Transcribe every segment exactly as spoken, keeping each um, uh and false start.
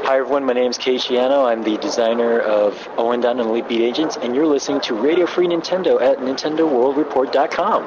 Hi everyone, my name is Kei Shiano. I'm the designer of Owen Down and Elite Beat Agents, and you're listening to Radio Free Nintendo at Nintendo World Report dot com.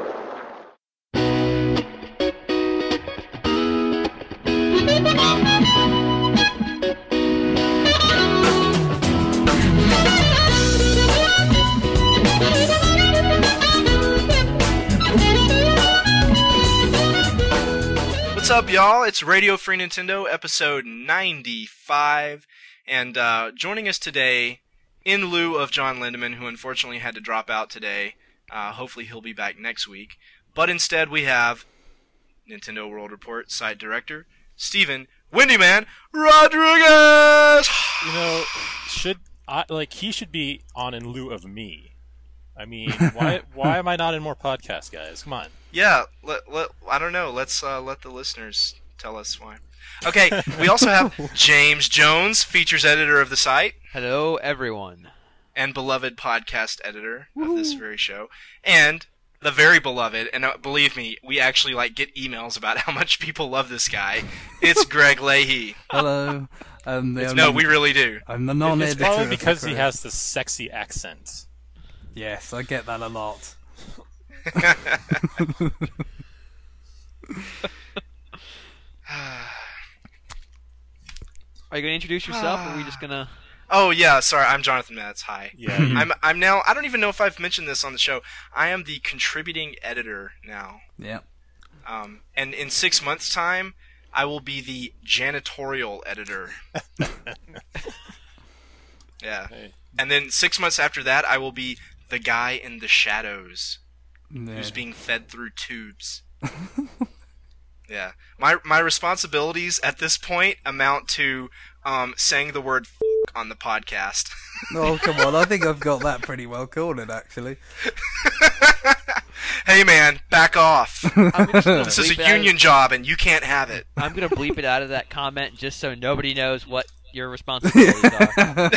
What's up, y'all? It's Radio Free Nintendo, episode ninety-five, and uh, joining us today, in lieu of John Lindemann, who unfortunately had to drop out today. Uh, hopefully he'll be back next week. But instead we have Nintendo World Report site director, Steven Windyman Rodriguez! You know, should I, like, he should be on in lieu of me. I mean, why why am I not in more podcasts, guys? Come on. Yeah, let, let, I don't know. Let's uh, let the listeners tell us why. Okay, we also have James Jones, features editor of the site. Hello, everyone. And beloved podcast editor Woo. Of this very show. And the very beloved, and uh, believe me, we actually like get emails about how much people love this guy. It's Greg Leahy. Hello. Um, no, non- we really do. I'm the non-editor. It's probably because he has this sexy accent. Yes, I get that a lot. Are you going to introduce yourself, or are we just going to... Oh, yeah, sorry, I'm Jonathan Metz. Hi. Yeah. I'm I'm now, I don't even know if I've mentioned this on the show, I am the contributing editor now. Yeah. Um, and in six months' time, I will be the janitorial editor. Yeah. Hey. And then six months after that, I will be the guy in the shadows yeah. who's being fed through tubes. Yeah. My my responsibilities at this point amount to um, saying the word f*** on the podcast. Oh, come on. I think I've got that pretty well cornered, actually. Hey, man, back off. This is a union job, and you can't have it. I'm going to bleep it out of that comment just so nobody knows what your responsibilities are.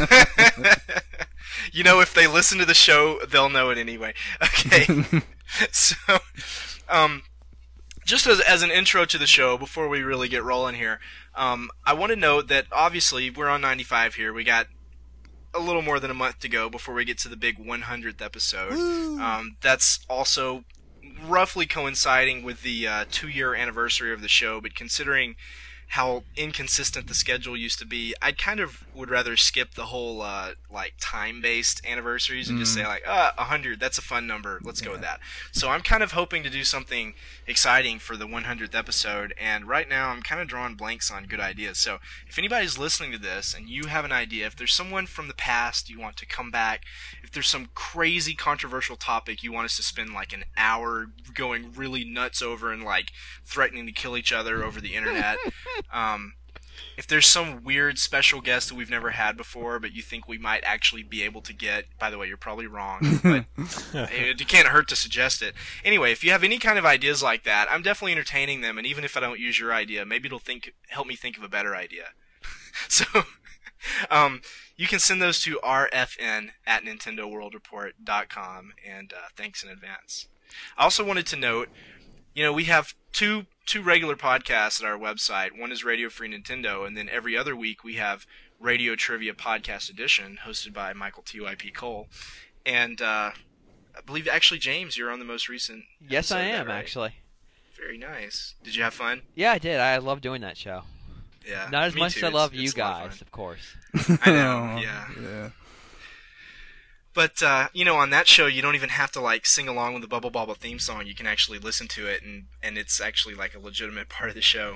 You know, if they listen to the show, they'll know it anyway. Okay. So, um, just as, as an intro to the show, before we really get rolling here, um, I want to note that obviously we're on ninety-five here. We got a little more than a month to go before we get to the big one hundredth episode. Um, that's also roughly coinciding with the uh, two-year anniversary of the show, but considering how inconsistent the schedule used to be, I kind of would rather skip the whole uh, like time-based anniversaries and mm. just say like, ah, one hundred, that's a fun number, let's yeah. go with that. So I'm kind of hoping to do something exciting for the one hundredth episode, and right now I'm kind of drawing blanks on good ideas. So if anybody's listening to this and you have an idea, if there's someone from the past you want to come back, if there's some crazy controversial topic you want us to spend like an hour going really nuts over and like threatening to kill each other over the internet, Um, if there's some weird special guest that we've never had before, but you think we might actually be able to get, by the way, you're probably wrong, but it, it can't hurt to suggest it. Anyway, if you have any kind of ideas like that, I'm definitely entertaining them, and even if I don't use your idea, maybe it'll think help me think of a better idea. So, um, you can send those to R F N at Nintendo World Report dot com, and uh, thanks in advance. I also wanted to note, you know, we have two two regular podcasts at our website. One is Radio Free Nintendo, and then every other week we have Radio Trivia Podcast Edition, hosted by Michael T Y P Cole. And uh, I believe, actually, James, you're on the most recent Yes, I am, that, right? actually. Very nice. Did you have fun? Yeah, I did. I love doing that show. Yeah, Not as me much too. as I love it's, you it's guys, of course. I know, yeah. yeah. But, uh, you know, on that show, you don't even have to, like, sing along with the Bubble Bobble theme song. You can actually listen to it, and, and it's actually, like, a legitimate part of the show.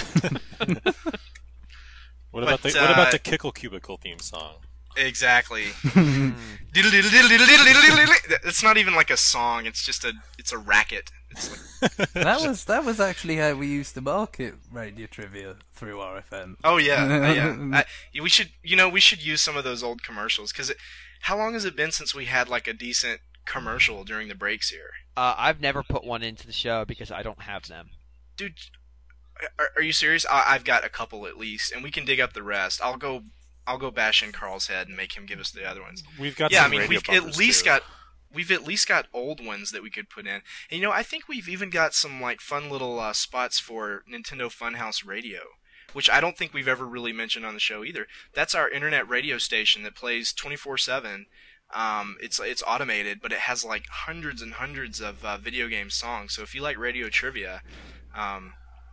What but, about the uh, What about the Kickle Cubicle theme song? Exactly. Diddle diddle diddle diddle diddle diddle diddle. It's not even like a song. It's just a it's a racket. It's like, that was that was actually how we used to market Radio Trivia through R F N. Oh yeah, uh, yeah. I, we should you know we should use some of those old commercials because how long has it been since we had like a decent commercial during the breaks here? Uh, I've never put one into the show because I don't have them. Dude, are, are you serious? I, I've got a couple at least, and we can dig up the rest. I'll go. I'll go bash in Carl's head and make him give us the other ones. We've got yeah, some I mean, radio we've at bumpers, least too. got we've at least got old ones that we could put in. And you know, I think we've even got some like fun little uh, spots for Nintendo Funhouse Radio. which I don't think we've ever really mentioned on the show either. That's our internet radio station that plays twenty-four seven. Um, it's it's automated, but it has like hundreds and hundreds of uh, video game songs. So if you like radio trivia, um,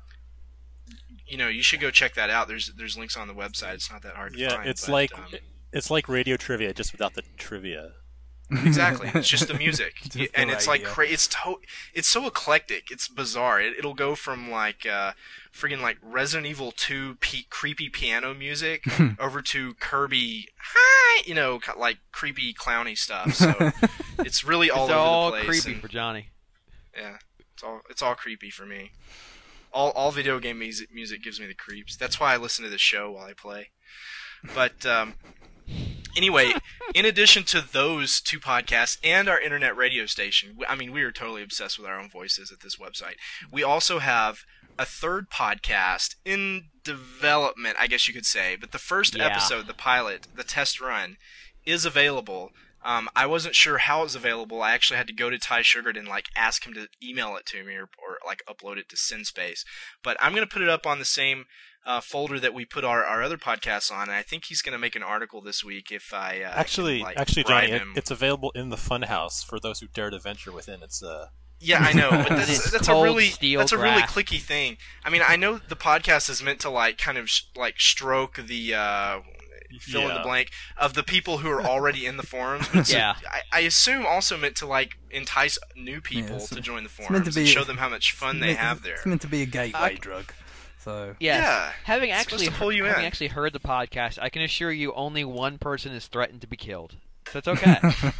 you know, you should go check that out. There's there's links on the website. It's not that hard to Yeah, find. it's but, like um, it's like radio trivia, just without the trivia. exactly. It's just the music, Just and the it's like radio. cra- it's to- it's so eclectic. It's bizarre. It, it'll go from like uh, friggin' like Resident Evil two pe- creepy piano music over to Kirby, hi, you know, ki- like creepy clowny stuff. So it's really all It's over all the place. creepy and- for Johnny. Yeah, it's all it's all creepy for me. All all video game music music gives me the creeps. That's why I listen to the show while I play. But um, anyway, in addition to those two podcasts and our internet radio station, I mean, we are totally obsessed with our own voices at this website. We also have a third podcast in development, I guess you could say. But the first Yeah. episode, the pilot, the test run, is available. Um, I wasn't sure how it was available. I actually had to go to Ty Sugared and like ask him to email it to me or, or like upload it to SendSpace. But I'm going to put it up on the same uh, folder that we put our, our other podcasts on. And I think he's going to make an article this week if I uh, Actually, can, like, actually, bribe Johnny, it, him. it's available in the Funhouse for those who dare to venture within. It's uh, Yeah, I know, but This that's, that's a cold really steel that's a really grass. clicky thing. I mean, I know the podcast is meant to like kind of sh- like stroke the uh, fill in the Yeah. blank of the people who are already in the forums. But it's a- Yeah. I, I assume also meant to like entice new people it's- to join the it's meant to forums be- and show them how much fun they It's- have there. It's meant to be a gateway I- drug. So Yes. Yeah, Having it's actually supposed to pull you having in. actually heard the podcast, I can assure you only one person is threatened to be killed. So it's okay.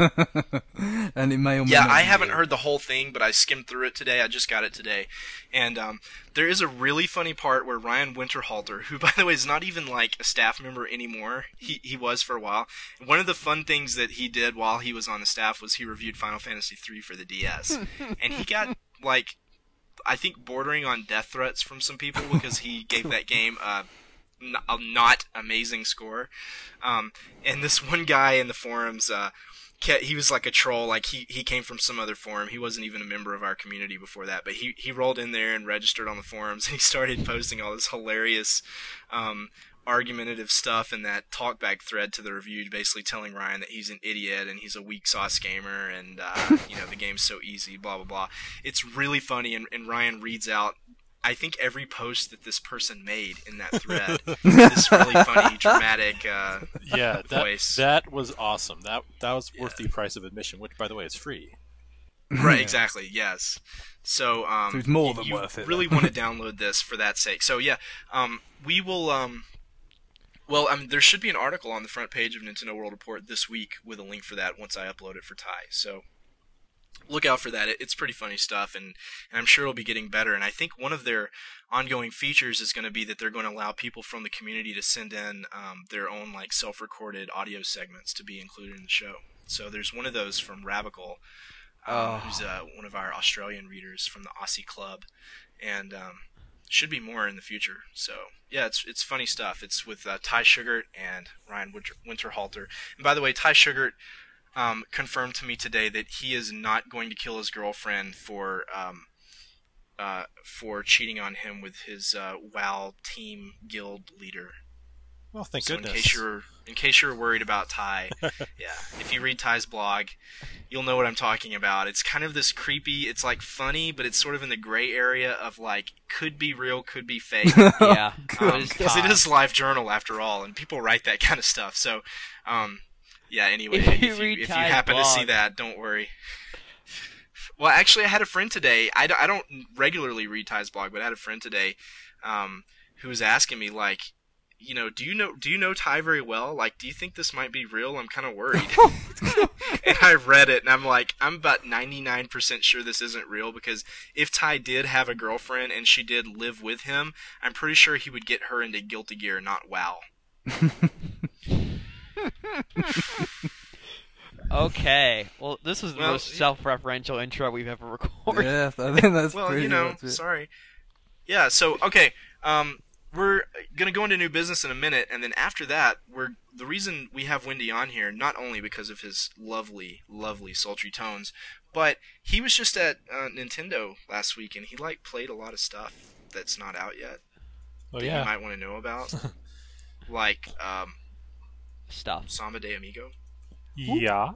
and it may or may Yeah, not I be haven't you. heard the whole thing, but I skimmed through it today. I just got it today. And um, there is a really funny part where Ryan Winterhalter, who, by the way, is not even like a staff member anymore, he, he was for a while. One of the fun things that he did while he was on the staff was he reviewed Final Fantasy three for the D S. And he got, like, I think bordering on death threats from some people because he gave that game a n- a not amazing score. Um, and this one guy in the forums, uh, ca- he was like a troll. Like he, he came from some other forum. He wasn't even a member of our community before that, but he, he rolled in there and registered on the forums, and he started posting all this hilarious, um, argumentative stuff in that talkback thread to the review, basically telling Ryan that he's an idiot and he's a weak sauce gamer and, uh, you know, the game's so easy, blah, blah, blah. It's really funny, and, and Ryan reads out, I think, every post that this person made in that thread. This really funny, dramatic uh, yeah, that, voice. that was awesome. That that was worth the price of admission, which, by the way, is free. Right, exactly, yes. So, um, So it's more y- than you worth it, really then. want to download this for that sake. So, yeah, um, we will... Um, well, I mean, there should be an article on the front page of Nintendo World Report this week with a link for that once I upload it for Ty. So, look out for that. It, it's pretty funny stuff, and, and I'm sure it'll be getting better. And I think one of their ongoing features is going to be that they're going to allow people from the community to send in um, their own like self-recorded audio segments to be included in the show. So there's one of those from Ravical, um, Oh. who's uh, one of our Australian readers from the Aussie Club, and um, should be more in the future. So yeah, it's it's funny stuff. It's with uh, Ty Sugared and Ryan Winter- Winterhalter. And by the way, Ty Sugared um, confirmed to me today that he is not going to kill his girlfriend for um, uh, for cheating on him with his uh, WoW team guild leader. Well, thank so goodness. in case you're in case you're worried about Ty, yeah, if you read Ty's blog, you'll know what I'm talking about. It's kind of this creepy. It's like funny, but it's sort of in the gray area of like could be real, could be fake. Yeah. But it's Because it Todd. is live journal after all, and people write that kind of stuff. So, um, yeah. Anyway, If if you you, read if you Ty's happen to see blog- that, don't worry. Well, actually, I had a friend today. I, d- I don't regularly read Ty's blog, but I had a friend today um, who was asking me like, you know, do you know do you know Ty very well? Like, do you think this might be real? I'm kind of worried. And I read it, and I'm like, I'm about ninety-nine percent sure this isn't real, because if Ty did have a girlfriend and she did live with him, I'm pretty sure he would get her into Guilty Gear, not WoW. Okay. Well, this was the Well, most y- self-referential intro we've ever recorded. Yeah, I think that's Well, pretty you know, much it. sorry. Yeah, so, okay, um, we're going to go into new business in a minute, and then after that, we're the reason we have Wendy on here, not only because of his lovely, lovely, sultry tones, but he was just at uh, Nintendo last week, and he, like, played a lot of stuff that's not out yet. Oh that yeah. you might want to know about, like um, Stuff. Samba de Amigo, Yeah.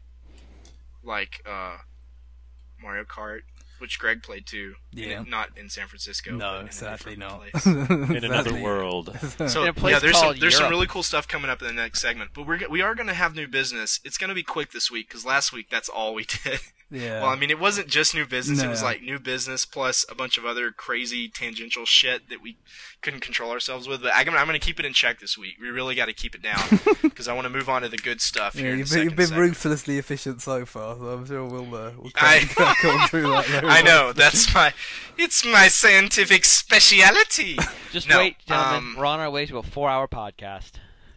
like uh, Mario Kart, which Greg played too. Yeah. in, not in San Francisco. but No, in a sadly different not. place. In another Sadly. world. So In a place yeah, there's some called there's some Europe. really cool stuff coming up in the next segment, but we're g- we are going to have new business. It's going to be quick this week because last week that's all we did. Yeah. Well, I mean, it wasn't just new business. It was No. like new business plus a bunch of other crazy tangential shit that we couldn't control ourselves with. But I, I'm going to keep it in check this week. We really got to keep it down because I want to move on to the good stuff Yeah, here. in you've the been, you've second been segment. ruthlessly efficient so far, so I'm sure we'll uh, we'll I- crack, crack on through that. very I know well. that's my it's my scientific speciality. Just No, wait, gentlemen. um, We're on our way to a four-hour podcast.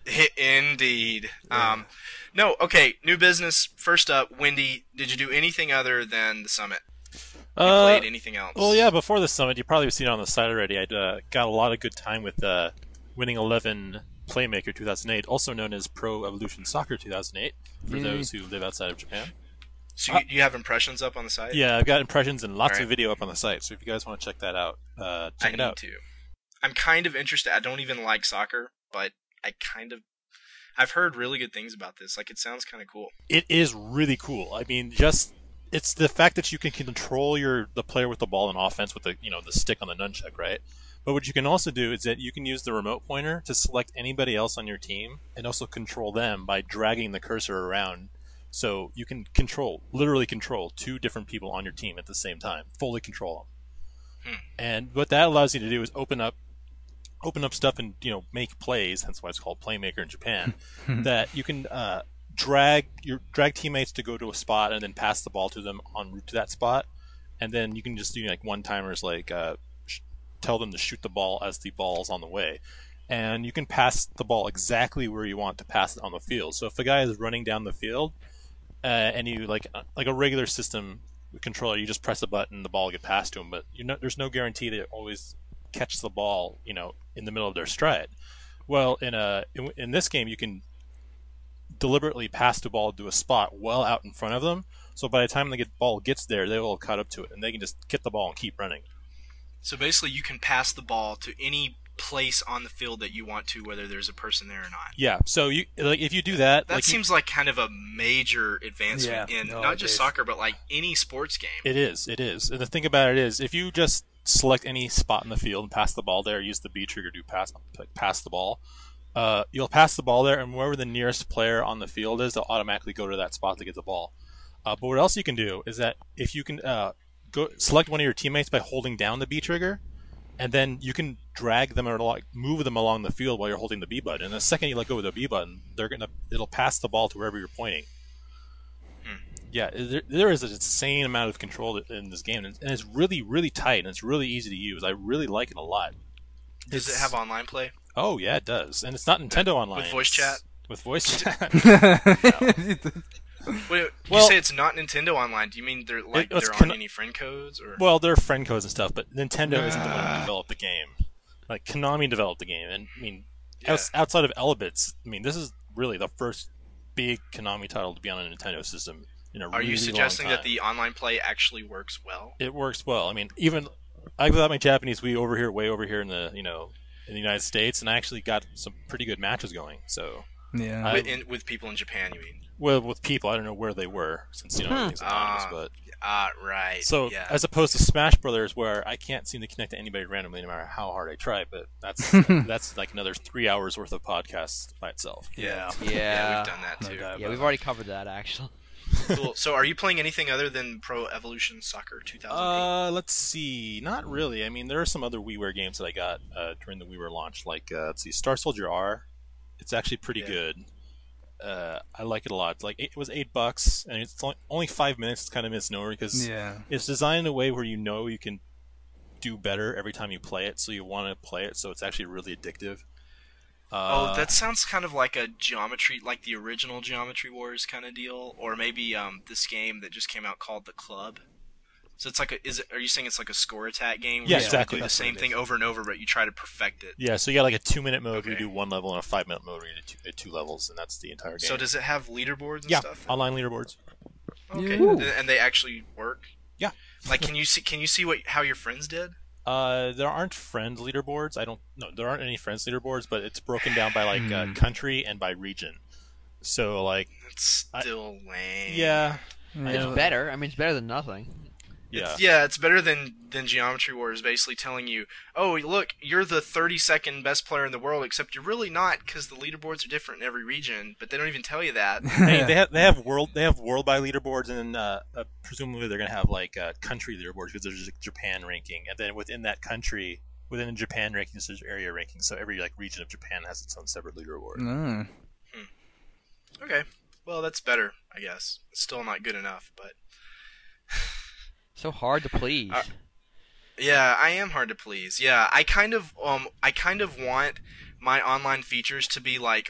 Indeed. Um, no, okay. New business. First up, Wendy. Did you do anything other than the summit? You Uh, played anything else? well, yeah. Before the summit, you probably seen it on the site already. I uh, got a lot of good time with uh, Winning Eleven Playmaker two thousand eight, also known as Pro Evolution Soccer two thousand eight, for Yay. those who live outside of Japan. So you, you have impressions up on the site? Yeah, I've got impressions and lots Alright. of video up on the site. So if you guys want to check that out, uh, check I it need out. to. I'm kind of interested. I don't even like soccer, but I kind of. I've heard really good things about this. Like, it sounds kind of cool. It is really cool. I mean, just it's the fact that you can control your the player with the ball in offense with the you know the stick on the nunchuck, right? But what you can also do is that you can use the remote pointer to select anybody else on your team and also control them by dragging the cursor around. So you can control, literally control two different people on your team at the same time, fully control them. Hmm. And what that allows you to do is open up, open up stuff and you know make plays. That's why it's called Playmaker in Japan. that you can uh, drag your drag teammates to go to a spot and then pass the ball to them en route to that spot, and then you can just do like one timers like uh, sh- tell them to shoot the ball as the ball's on the way. And you can pass the ball exactly where you want to pass it on the field. So if a guy is running down the field, uh, and you like uh, like a regular system controller, you just press a button, the ball will get passed to him. But you know, there's no guarantee that it always catch the ball, you know, in the middle of their stride. Well, in a in, in this game, you can deliberately pass the ball to a spot well out in front of them. So by the time the get, ball gets there, they will have caught up to it, and they can just get the ball and keep running. So basically, you can pass the ball to any place on the field that you want to, whether there's a person there or not. Yeah. So you like if you do that, That like you- seems like kind of a major advancement Yeah. in No, not it just is. soccer, but like any sports game. It is. It is. And the thing about it is, if you just select any spot in the field and pass the ball there, use the B trigger to pass like, pass the ball, uh, you'll pass the ball there, and wherever the nearest player on the field is, they'll automatically go to that spot to get the ball. Uh, but what else you can do is that if you can uh, go select one of your teammates by holding down the B trigger, and then you can drag them or like move them along the field while you're holding the B button. And the second you let go of the B button, they're gonna it'll pass the ball to wherever you're pointing. Hmm. Yeah, there, there is an insane amount of control in this game, and and it's really, really tight, and it's really easy to use. I really like it a lot. Does it It's- have online play? Oh yeah, it does, and it's not Nintendo Online. With voice It's- chat? With voice chat. Wait, you Well- say it's not Nintendo Online. Do you mean they're like It- it's they're on con- any friend codes or? Well, they're friend codes and stuff, but Nintendo isn't the one who developed the game. Like Konami developed the game, and I mean, Yeah. outs- outside of Elebits, I mean, this is really the first big Konami title to be on a Nintendo system in a Are really you suggesting long time. that the online play actually works well? It works well. I mean, even I got my Japanese Wii over here, way over here in the you know in the United States, and I actually got some pretty good matches going. So, Yeah. I- With, in, with people in Japan, you mean? well, with people, I don't know where they were since you know everything's anonymous, Ah. but. Ah, right. So yeah. as opposed to Smash Brothers, where I can't seem to connect to anybody randomly, no matter how hard I try. But that's that's like another three hours worth of podcasts by itself. Yeah. yeah, Yeah. we've done that No too. doubt. Yeah, we've already covered that actually. Cool. So, are you playing anything other than Pro Evolution Soccer two thousand eight? Uh, let's see. Not really. I mean, there are some other WiiWare games that I got uh, during the WiiWare launch. Like, uh, let's see, Star Soldier R. It's actually pretty Yeah. good. Uh, I like it a lot. It's like it was eight bucks, and it's only, only five minutes. It's kind of misnomer because Yeah. it's designed in a way where you know you can do better every time you play it, so you want to play it. So it's actually really addictive. Uh, Oh, that sounds kind of like a Geometry, like the original Geometry Wars kind of deal, or maybe um, this game that just came out called The Club. So it's like a, is it? Are you saying it's like a score attack game? where Yeah, you exactly. Do the That's same what it thing is. over and over, but you try to perfect it. yeah. So you got like a two-minute mode where Okay. you do one level, and a five-minute mode where you do two, uh, two levels, and that's the entire game. So does it have leaderboards and yeah, stuff? online leaderboards. Okay, Yeah. and and they actually work. Yeah. Like, can you see? Can you see what how your friends did? Uh, there aren't friend leaderboards. I don't. No, there aren't any friends leaderboards, but it's broken down by like uh, country and by region. So like, It's still I, lame. Yeah, Yeah, It's better. I mean, it's better than nothing. yeah, It's, yeah, it's better than, than Geometry Wars basically telling you, oh, look, you're the thirty-second best player in the world, except you're really not because the leaderboards are different in every region, but they don't even tell you that. Hey, they have they have world they have world by leaderboards, and then uh, uh, presumably they're gonna have like uh, country leaderboards because there's a Japan ranking, and then within that country, within the Japan rankings, there's area rankings. So every like region of Japan has its own separate leaderboard. No. Okay, well, that's better, I guess. It's still not good enough, but... So hard to please. Uh, Yeah, I am hard to please. Yeah, I kind of um I kind of want my online features to be like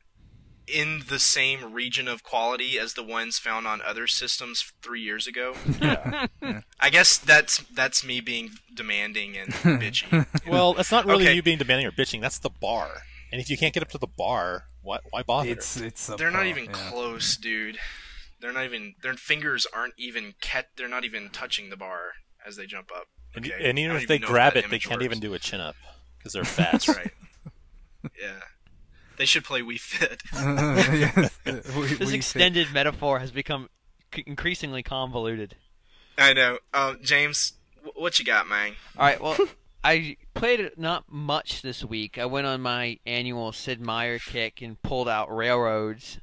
in the same region of quality as the ones found on other systems three years ago. Yeah. I guess that's that's me being demanding and bitchy. Well, it's not really Okay. you being demanding or bitching. That's the bar. And if you can't get up to the bar, why why bother? It's it's. They're not subpar, even yeah. close, dude. They're not even. Their fingers aren't even ket. They're not even touching the bar as they jump up. and, Okay, and I even don't if they know grab that it, they image can't works. even do a chin up because they're fat. That's right. Yeah, they should play Wii Fit. Yes, we- This we extended metaphor has become c- increasingly convoluted. I know. Um, James, wh- what you got, man? All right, well, I played it not much this week. I went on my annual Sid Meier kick and pulled out Railroads.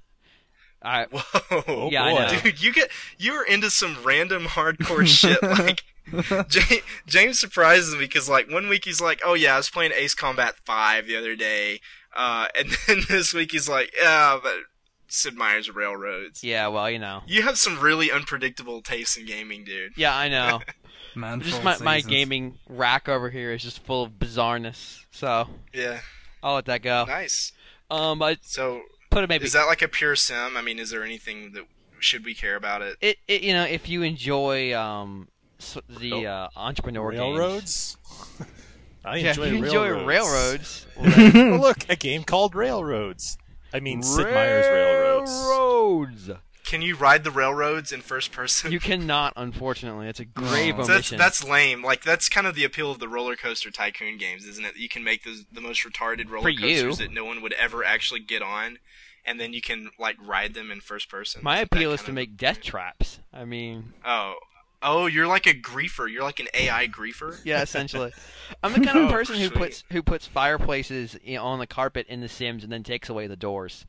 I Whoa, Yeah, I boy. know. dude, you get you were into some random hardcore shit. Like, James, James surprises me because like one week he's like, "Oh yeah, I was playing Ace Combat five the other day," uh, and then this week he's like, "Yeah, but Sid Meier's Railroads." yeah, well, you know. You have some really unpredictable tastes in gaming, dude. Yeah, I know. Man Just for my all my seasons. gaming rack over here is just full of bizarreness. So Yeah, I'll let that go. nice. Um, I So, put it maybe is that like a pure sim? I mean, is there anything that should we care about it? it, it. You know, if you enjoy um s- the uh, entrepreneur games. Railroads. I Yeah, if enjoy you enjoy railroads. railroads. well, then- Oh, look, a game called Railroads. I mean, Sid Meier's Railroads. Railroads. Can you ride the railroads in first person? You cannot, unfortunately. It's a grave No. So that's omission. that's lame. Like that's kind of the appeal of the roller coaster tycoon games, isn't it? You can make those the most retarded roller For you. coasters that no one would ever actually get on, and then you can like ride them in first person. My Isn't that appeal is kind to of- make death traps. I mean, Oh, oh, you're like a griefer. You're like an A I griefer. yeah, essentially. I'm the kind of Oh, person who sweet. puts who puts fireplaces you know, on the carpet in The Sims and then takes away the doors.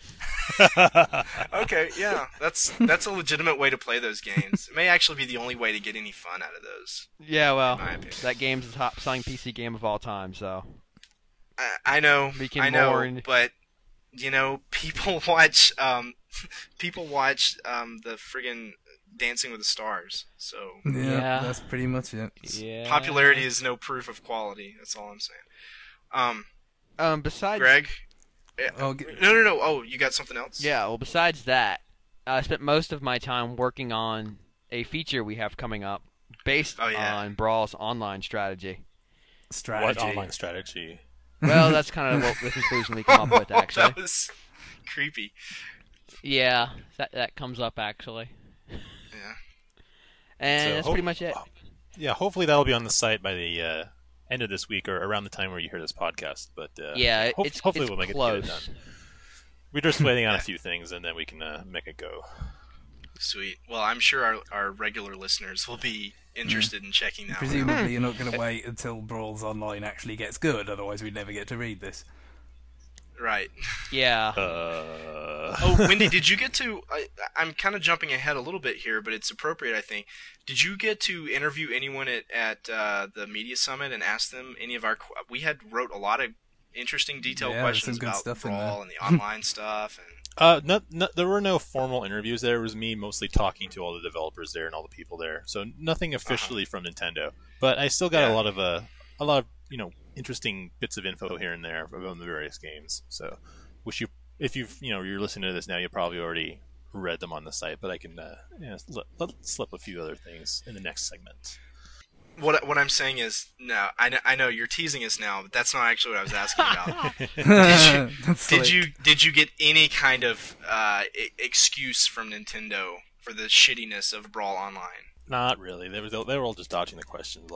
Okay, yeah, that's that's a legitimate way to play those games. It may actually be the only way to get any fun out of those. Yeah, well, My opinion. that game's the top-selling P C game of all time. So I, I know, We can I know, mourn. but you know, people watch, um, people watch um, the friggin' Dancing with the Stars. So Yeah, Yeah. that's pretty much it. yeah. popularity is no proof of quality. That's all I'm saying. Um, Um, besides, Greg, Oh, g- no, no, no. Oh, you got something else? yeah. Well, besides that, I spent most of my time working on a feature we have coming up based Oh, yeah. on Brawl's online strategy. strategy. What online strategy? Well, that's kind of what the conclusion we come up with, actually. That was creepy. Yeah, that that comes up actually, Yeah. and So that's hope- pretty much it. Yeah, hopefully that'll be on the site by the uh, end of this week or around the time where you hear this podcast. But uh, Yeah, it- hope- it's hopefully it's we'll make close. it get it done. We're just waiting on a few things, and then we can uh, make it go. Sweet. Well, I'm sure our our regular listeners will be interested in checking that. out. Presumably, you're not going to wait until Brawls Online actually gets good, otherwise we'd never get to read this. Right. Yeah, Uh, Oh, Wendy, did you get to? I, I'm kind of jumping ahead a little bit here, but it's appropriate, I think. Did you get to interview anyone at at uh, the media summit and ask them any of our? qu- We had wrote a lot of interesting, detailed Yeah, there's questions some good about stuff in Brawl there. and the online stuff. And Uh, no, no, there were no formal interviews there. It was me mostly talking to all the developers there and all the people there. So nothing officially from Nintendo. But I still got Yeah. a lot of uh, a lot of you know interesting bits of info here and there about the various games. So, which you, if you've you know you're listening to this now, you probably already read them on the site. But I can uh, you know, let, let slip a few other things in the next segment. what what I'm saying is, no, I know, I know you're teasing us now, but that's not actually what I was asking about. Did you That's did slick. you did you get any kind of uh, e- excuse from Nintendo for the shittiness of Brawl Online? Not really. They were they were all just dodging the questions. Like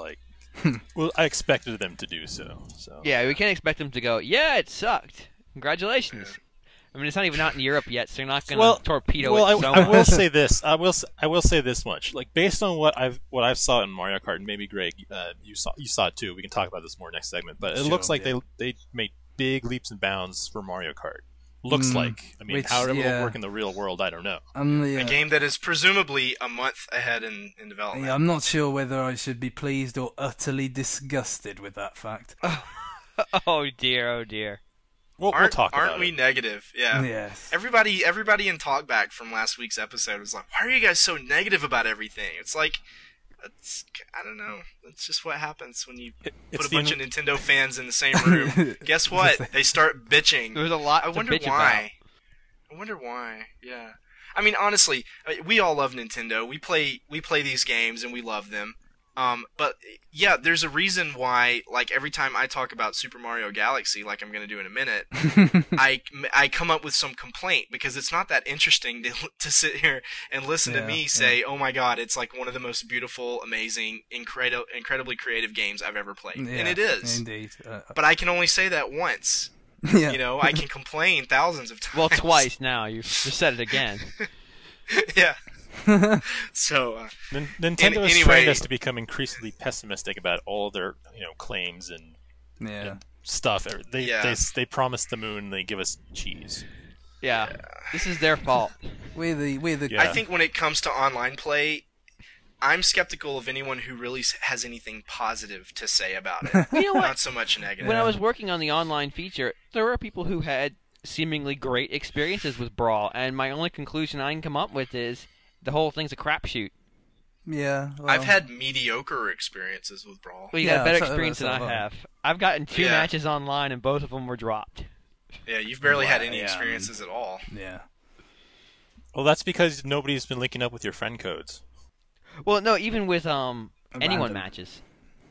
Well, I expected them to do so. So Yeah, we can't expect them to go, yeah, it sucked. Congratulations. I mean, it's not even out in Europe yet, so they're not going to well, torpedo well, it I, so I much. will say this. I will. s- I will say this much. Like based on what I've what I saw in Mario Kart, and maybe Greg, uh, you saw you saw it too. We can talk about this more next segment. But it Sure, looks like yeah. they they made big leaps and bounds for Mario Kart. Looks Mm, like. I mean, which, how it will yeah. work in the real world, I don't know. Um, A yeah. game that is presumably a month ahead in, in development. Yeah, I'm not sure whether I should be pleased or utterly disgusted with that fact. Oh, dear, oh, dear. We'll, we'll aren't talk aren't about we it. negative? Yeah. Yes. Everybody, everybody in Talkback from last week's episode was like, "Why are you guys so negative about everything?" It's like, it's, I don't know. That's just what happens when you It- put it's a the bunch in- of Nintendo fans in the same room. Guess what? They start bitching. There was a lot I to wonder bitch why. I wonder why. Yeah. I mean, honestly, I mean, we all love Nintendo. We play we play these games and we love them. Um, but yeah, there's a reason why. Like every time I talk about Super Mario Galaxy, like I'm going to do in a minute, I, I come up with some complaint because it's not that interesting to to sit here and listen Yeah, to me yeah. say, "Oh my God, it's like one of the most beautiful, amazing, incredible, incredibly creative games I've ever played," Yeah, and it is. Indeed. Uh, But I can only say that once. yeah. You know, I can complain thousands of times. Well, twice now. You've just said it again. Yeah. So, uh, Nin- Nintendo An- has anyway- trained us to become increasingly pessimistic about all their you know claims and Yeah. stuff. They Yeah. they they promise the moon, they give us cheese. Yeah. This is their fault. We're the we're the Yeah. I think when it comes to online play, I'm skeptical of anyone who really s- has anything positive to say about it. You know what? Not so much negative. When I was working on the online feature, there were people who had seemingly great experiences with Brawl, and my only conclusion I can come up with is the whole thing's a crapshoot. yeah. Well, I've had mediocre experiences with Brawl. Well, you Yeah, got a better so- experience than so I have I. have. I've gotten two Yeah. matches online, and both of them were dropped. Yeah, you've barely had Well, any yeah, experiences at all. yeah. Well, that's because nobody's been linking up with your friend codes. Well, no, even with um anyone Random. matches.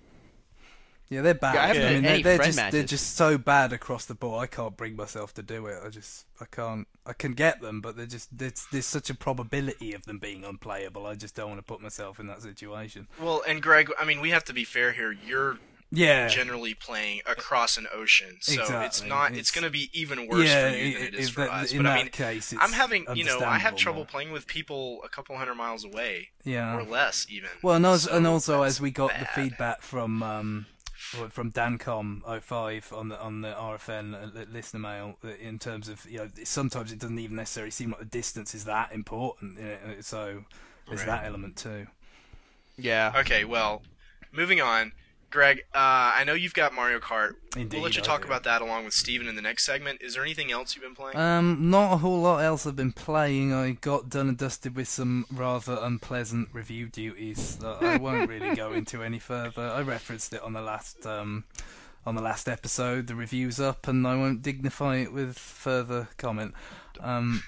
Yeah, they're bad. Yeah, I haven't I done mean, any they're, they're friend just matches. they're just so bad across the board. I can't bring myself to do it. I just I can't. I can get them, but they're just there's, there's such a probability of them being unplayable. I just don't want to put myself in that situation. Well, and Greg, I mean, we have to be fair here. You're Yeah. generally playing across an ocean, so it's Exactly. not. It's, It's- going to be even worse yeah, for you than i- it is if for that- us. in But that I mean, case, it's I'm having, you know, I have understandable trouble more. playing with people a couple hundred miles away, Yeah. or less even. Well, and also, So and also that's as we got the bad. feedback from um, from Dancom oh five on the on the R F N uh, li- listener mail, uh, in terms of you know sometimes it doesn't even necessarily seem like the distance is that important. You know, so there's Right. that element too. Yeah. Okay, well, moving on. Greg, uh, I know you've got Mario Kart. Indeed, we'll let you I talk do. about that along with Steven in the next segment. Is there anything else you've been playing? Um, not a whole lot else I've been playing. I got done and dusted with some rather unpleasant review duties that I won't really go into any further. I referenced it on the last um, on the last episode. The review's up, and I won't dignify it with further comment. Um,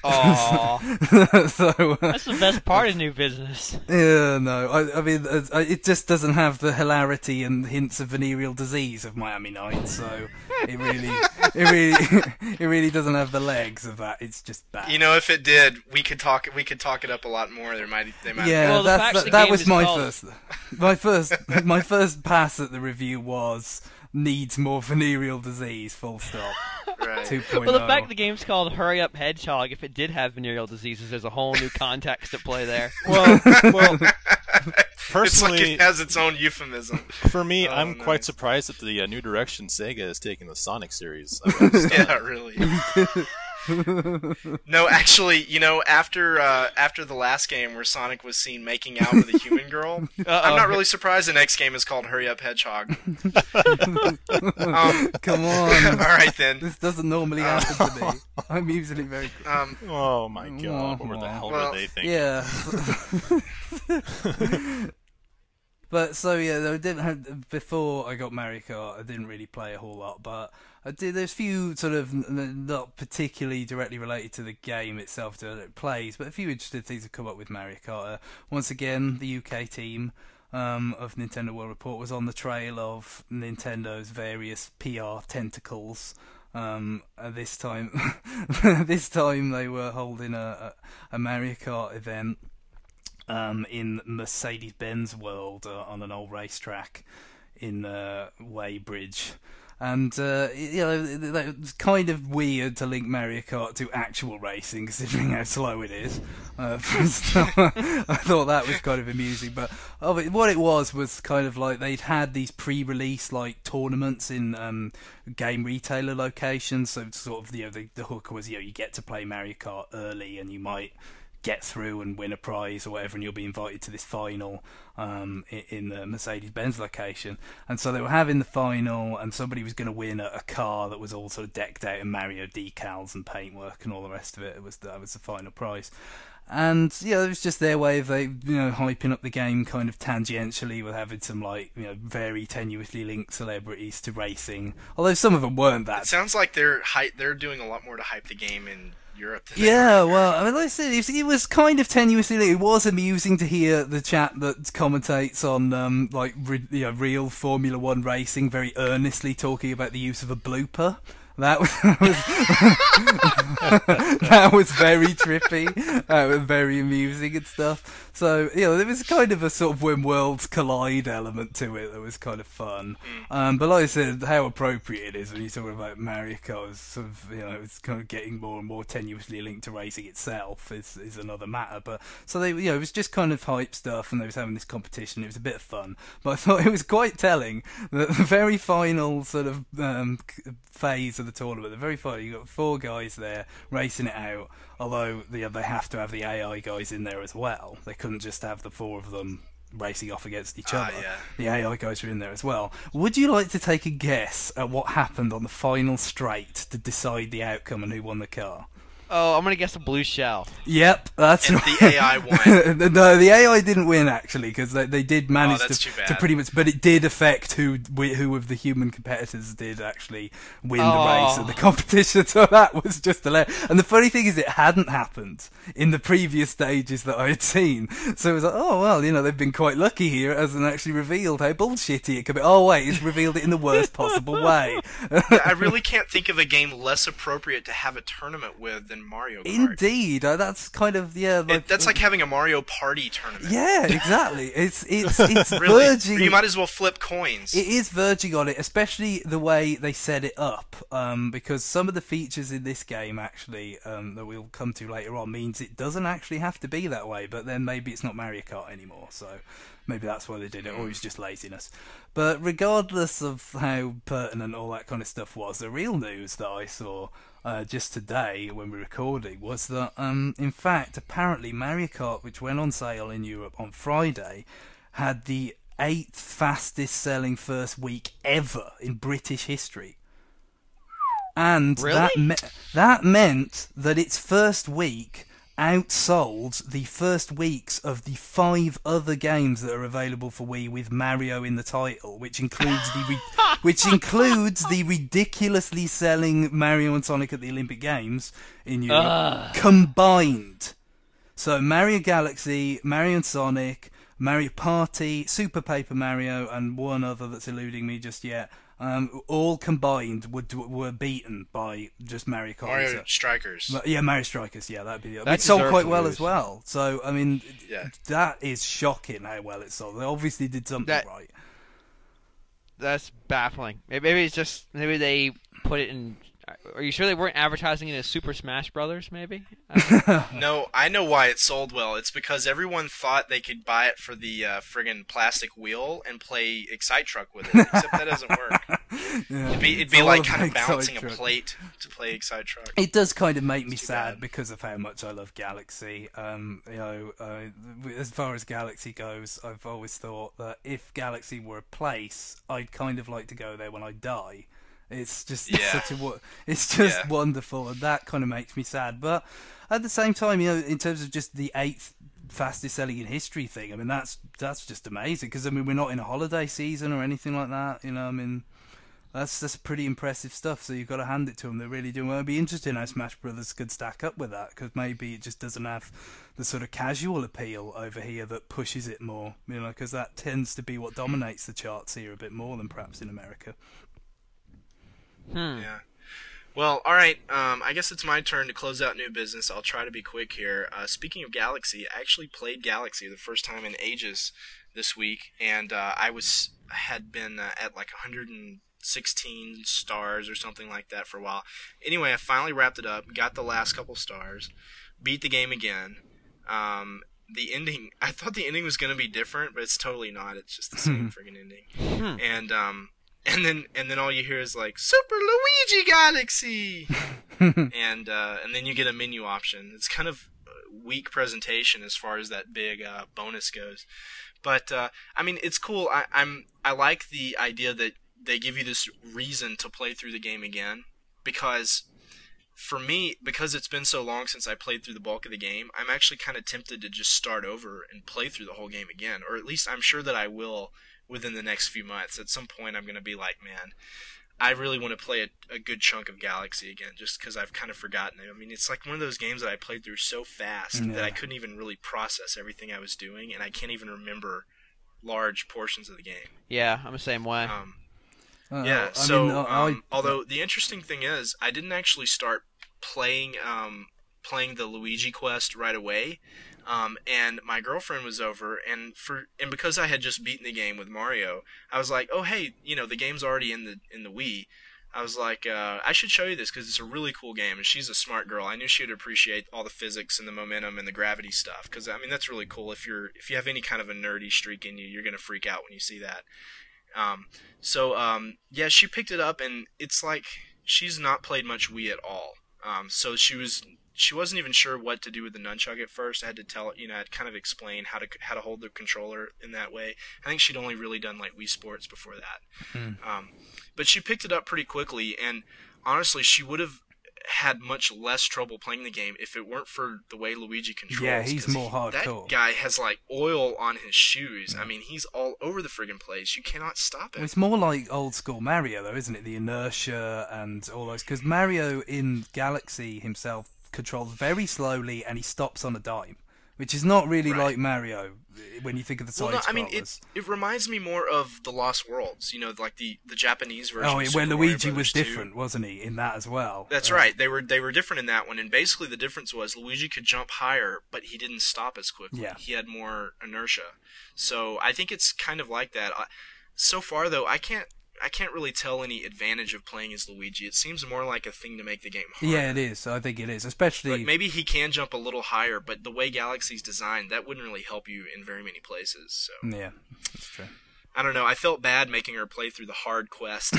Aww. so uh, That's the best part of new business. yeah, no, I, I mean, uh, it just doesn't have the hilarity and hints of venereal disease of Miami Nights. So it really, it really, it really doesn't have the legs of that. It's just bad. You know, if it did, we could talk. We could talk it up a lot more. There might. They might. Yeah, Well, the that's, fact that, the that game was is my called- first, my first, my first pass at the review was needs more venereal disease. Full stop. Right. two point oh. Well, the fact the game's called Hurry Up Hedgehog, if it did have venereal diseases, there's a whole new context at play there. Well, well, It's like personally, it has its own euphemism. for me, Oh, I'm nice. quite surprised at the uh, new direction Sega has taken the Sonic series. I was, Yeah, really. No, actually, you know, after uh, after the last game where Sonic was seen making out with a human girl, I'm not really surprised the next game is called Hurry Up Hedgehog. um, Come on, all right then. this doesn't normally happen to me. I'm usually very. Um, oh my god, what the hell Well, were they thinking? Yeah. But so yeah, I didn't have, before I got Mario Kart. I didn't really play a whole lot, but I did. There's a few sort of n- n- not particularly directly related to the game itself that it plays, but a few interesting things have come up with Mario Kart. Uh, once again, the U K team um, of Nintendo World Report was on the trail of Nintendo's various P R tentacles. Um, and this time, this time they were holding a, a, a Mario Kart event um, in Mercedes-Benz World uh, on an old racetrack in uh, Weybridge. And, uh, you know, it's kind of weird to link Mario Kart to actual racing, considering how slow it is. Uh, so I thought that was kind of amusing. But oh, what it was was kind of like they'd had these pre-release like tournaments in um, game retailer locations. So sort of, you know, the, the hook was, you know, you get to play Mario Kart early and you might get through and win a prize or whatever, and you'll be invited to this final um, in, in the Mercedes-Benz location. And so they were having the final, and somebody was going to win a, a car that was all sort of decked out in Mario decals and paintwork and all the rest of it. It was that was the final prize. And yeah, it was just their way of they, you know, hyping up the game kind of tangentially with having some like, you know, very tenuously linked celebrities to racing. Although some of them weren't that. It sounds like they're hy- they're doing a lot more to hype the game in Europe. Than yeah, well, I mean, like I said, it, it was kind of tenuously linked. It was amusing to hear the chap that commentates on um, like re- you know, real Formula One racing very earnestly talking about the use of a blooper. That was that was very trippy. That was very amusing and stuff. So, you know, there was kind of a sort of when worlds collide element to it that was kind of fun. Um, but like I said, how appropriate it is when you're talking about Mario Kart, sort of, you know, it's kind of getting more and more tenuously linked to racing itself is is another matter. But so they, you know, it was just kind of hype stuff, and they was having this competition. It was a bit of fun, but I thought it was quite telling that the very final sort of um, phase of the tournament, the very final, you got four guys there racing it out. Although you know, they have to have the A I guys in there as well. They couldn't just have the four of them racing off against each other. Ah, yeah. The A I guys were in there as well. Would you like to take a guess at what happened on the final straight to decide the outcome and who won the car? Oh, I'm gonna guess a blue shell. Yep, that's And right. the A I won. No, the A I didn't win actually, because they, they did manage Oh, that's to, too bad. to pretty much, but it did affect who who of the human competitors did actually win the Oh. race and the competition. So that was just hilarious. And the funny thing is, it hadn't happened in the previous stages that I had seen. So it was like, oh well, you know, they've been quite lucky here. It hasn't actually revealed how bullshitty it could be. Oh wait, it's revealed it in the worst possible way. I really can't think of a game less appropriate to have a tournament with than Mario Kart. Indeed, uh, that's kind of yeah. Like, It, that's like having a Mario Party tournament. yeah, exactly. It's it's it's Really, verging. you might as well flip coins. It is verging on it, especially the way they set it up, um, because some of the features in this game actually um, that we'll come to later on means it doesn't actually have to be that way. But then maybe it's not Mario Kart anymore, so maybe that's why they did it, or it was just laziness. But regardless of how pertinent all that kind of stuff was, the real news that I saw uh, just today when we were recording was that, um, in fact, apparently Mario Kart, which went on sale in Europe on Friday, had the eighth fastest selling first week ever in British history. And Really? that me- that meant that its first week outsold the first weeks of the five other games that are available for Wii with Mario in the title, which includes the re- which includes the ridiculously selling Mario and Sonic at the Olympic Games in Europe Ugh. combined. So Mario Galaxy, Mario and Sonic, Mario Party, Super Paper Mario, and one other that's eluding me just yet. Um, all combined were were beaten by just Mario Kart. Mario So- Strikers. but, yeah, Mario Strikers. Yeah, that'd be the. That It sold deserved quite to well lose. as well. So I mean, Yeah. that is shocking how well it sold. They obviously did something That- right. That's baffling. Maybe maybe it's just maybe they put it in. Are you sure they weren't advertising it as Super Smash Brothers? Maybe. Uh, No, I know why it sold well. It's because everyone thought they could buy it for the uh, friggin' plastic wheel and play Excite Truck with it. Except that doesn't work. Yeah. It'd be, it'd It's be all like about kind of balancing a Excite Truck. plate to play Excite Truck. It does kind of make me too sad bad. because of how much I love Galaxy. Um, you know, uh, as far as Galaxy goes, I've always thought that if Galaxy were a place, I'd kind of like to go there when I die. It's just Yeah. such a wo- it's just Yeah. wonderful, and that kind of makes me sad. But at the same time, you know, in terms of just the eighth fastest selling in history thing, I mean, that's that's just amazing because I mean, we're not in a holiday season or anything like that. You know, I mean. That's that's pretty impressive stuff. So you've got to hand it to them. They're really doing well. It'd be interesting how Smash Brothers could stack up with that because maybe it just doesn't have the sort of casual appeal over here that pushes it more. You know, because that tends to be what dominates the charts here a bit more than perhaps in America. hmm. Yeah. Well, all right. Um, I guess it's my turn to close out new business. I'll try to be quick here. Uh, speaking of Galaxy, I actually played Galaxy the first time in ages this week, and uh, I was had been uh, at like one hundred sixteen stars or something like that for a while. Anyway, I finally wrapped it up, got the last couple stars, beat the game again. Um, the ending, I thought the ending was going to be different, but it's totally not. It's just the same friggin' ending. And um, and then and then all you hear is like Super Luigi Galaxy, and uh, and then you get a menu option. It's kind of a weak presentation as far as that big uh, bonus goes. But uh, I mean, it's cool. I, I'm I like the idea that they give you this reason to play through the game again, because for me, because it's been so long since I played through the bulk of the game, I'm actually kind of tempted to just start over and play through the whole game again, or at least I'm sure that I will within the next few months. At some point, I'm going to be like, man, I really want to play a, a good chunk of Galaxy again, just because I've kind of forgotten it. I mean, it's like one of those games that I played through so fast Yeah. that I couldn't even really process everything I was doing, and I can't even remember large portions of the game. Yeah, I'm the same way. Um, Uh, yeah, I so mean, I- I- um, although the interesting thing is, I didn't actually start playing um, playing the Luigi quest right away, um, and my girlfriend was over, and for and because I had just beaten the game with Mario, I was like, oh hey, you know the game's already in the in the Wii. I was like, uh, I should show you this because it's a really cool game, and she's a smart girl. I knew she would appreciate all the physics and the momentum and the gravity stuff, because I mean that's really cool. If you're if you have any kind of a nerdy streak in you, you're gonna freak out when you see that. Um, so um, yeah, she picked it up, and it's like she's not played much Wii at all. Um, so she was she wasn't even sure what to do with the nunchuck at first. I had to tell you know I'd kind of explain how to how to hold the controller in that way. I think she'd only really done like Wii Sports before that. Hmm. Um, but she picked it up pretty quickly, and honestly, she would have had much less trouble playing the game if it weren't for the way Luigi controls. Yeah, he's 'cause more he- hardcore. That guy has like oil on his shoes. I mean, he's all over the friggin' place. You cannot stop Well, him. it's more like old school Mario, though, isn't it? The inertia and all those. Because Mario in Galaxy himself controls very slowly, and he stops on a dime, which is not really Right. like Mario when you think of the side Well, no, I mean, it, scrollers. it reminds me more of the Lost Worlds. You know, like the, the Japanese version. Oh, of where Super Mario Luigi was Brothers two. different, wasn't he, in that as well? That's Uh, right. They were they were different in that one, and basically the difference was Luigi could jump higher, but he didn't stop as quickly. Yeah. He had more inertia. So I think it's kind of like that. Uh, So far, though, I can't I can't really tell any advantage of playing as Luigi. It seems more like a thing to make the game harder. Yeah, it is. I think it is, especially. Like maybe he can jump a little higher, but the way Galaxy's designed, that wouldn't really help you in very many places. So Yeah, that's true. I don't know. I felt bad making her play through the hard quest,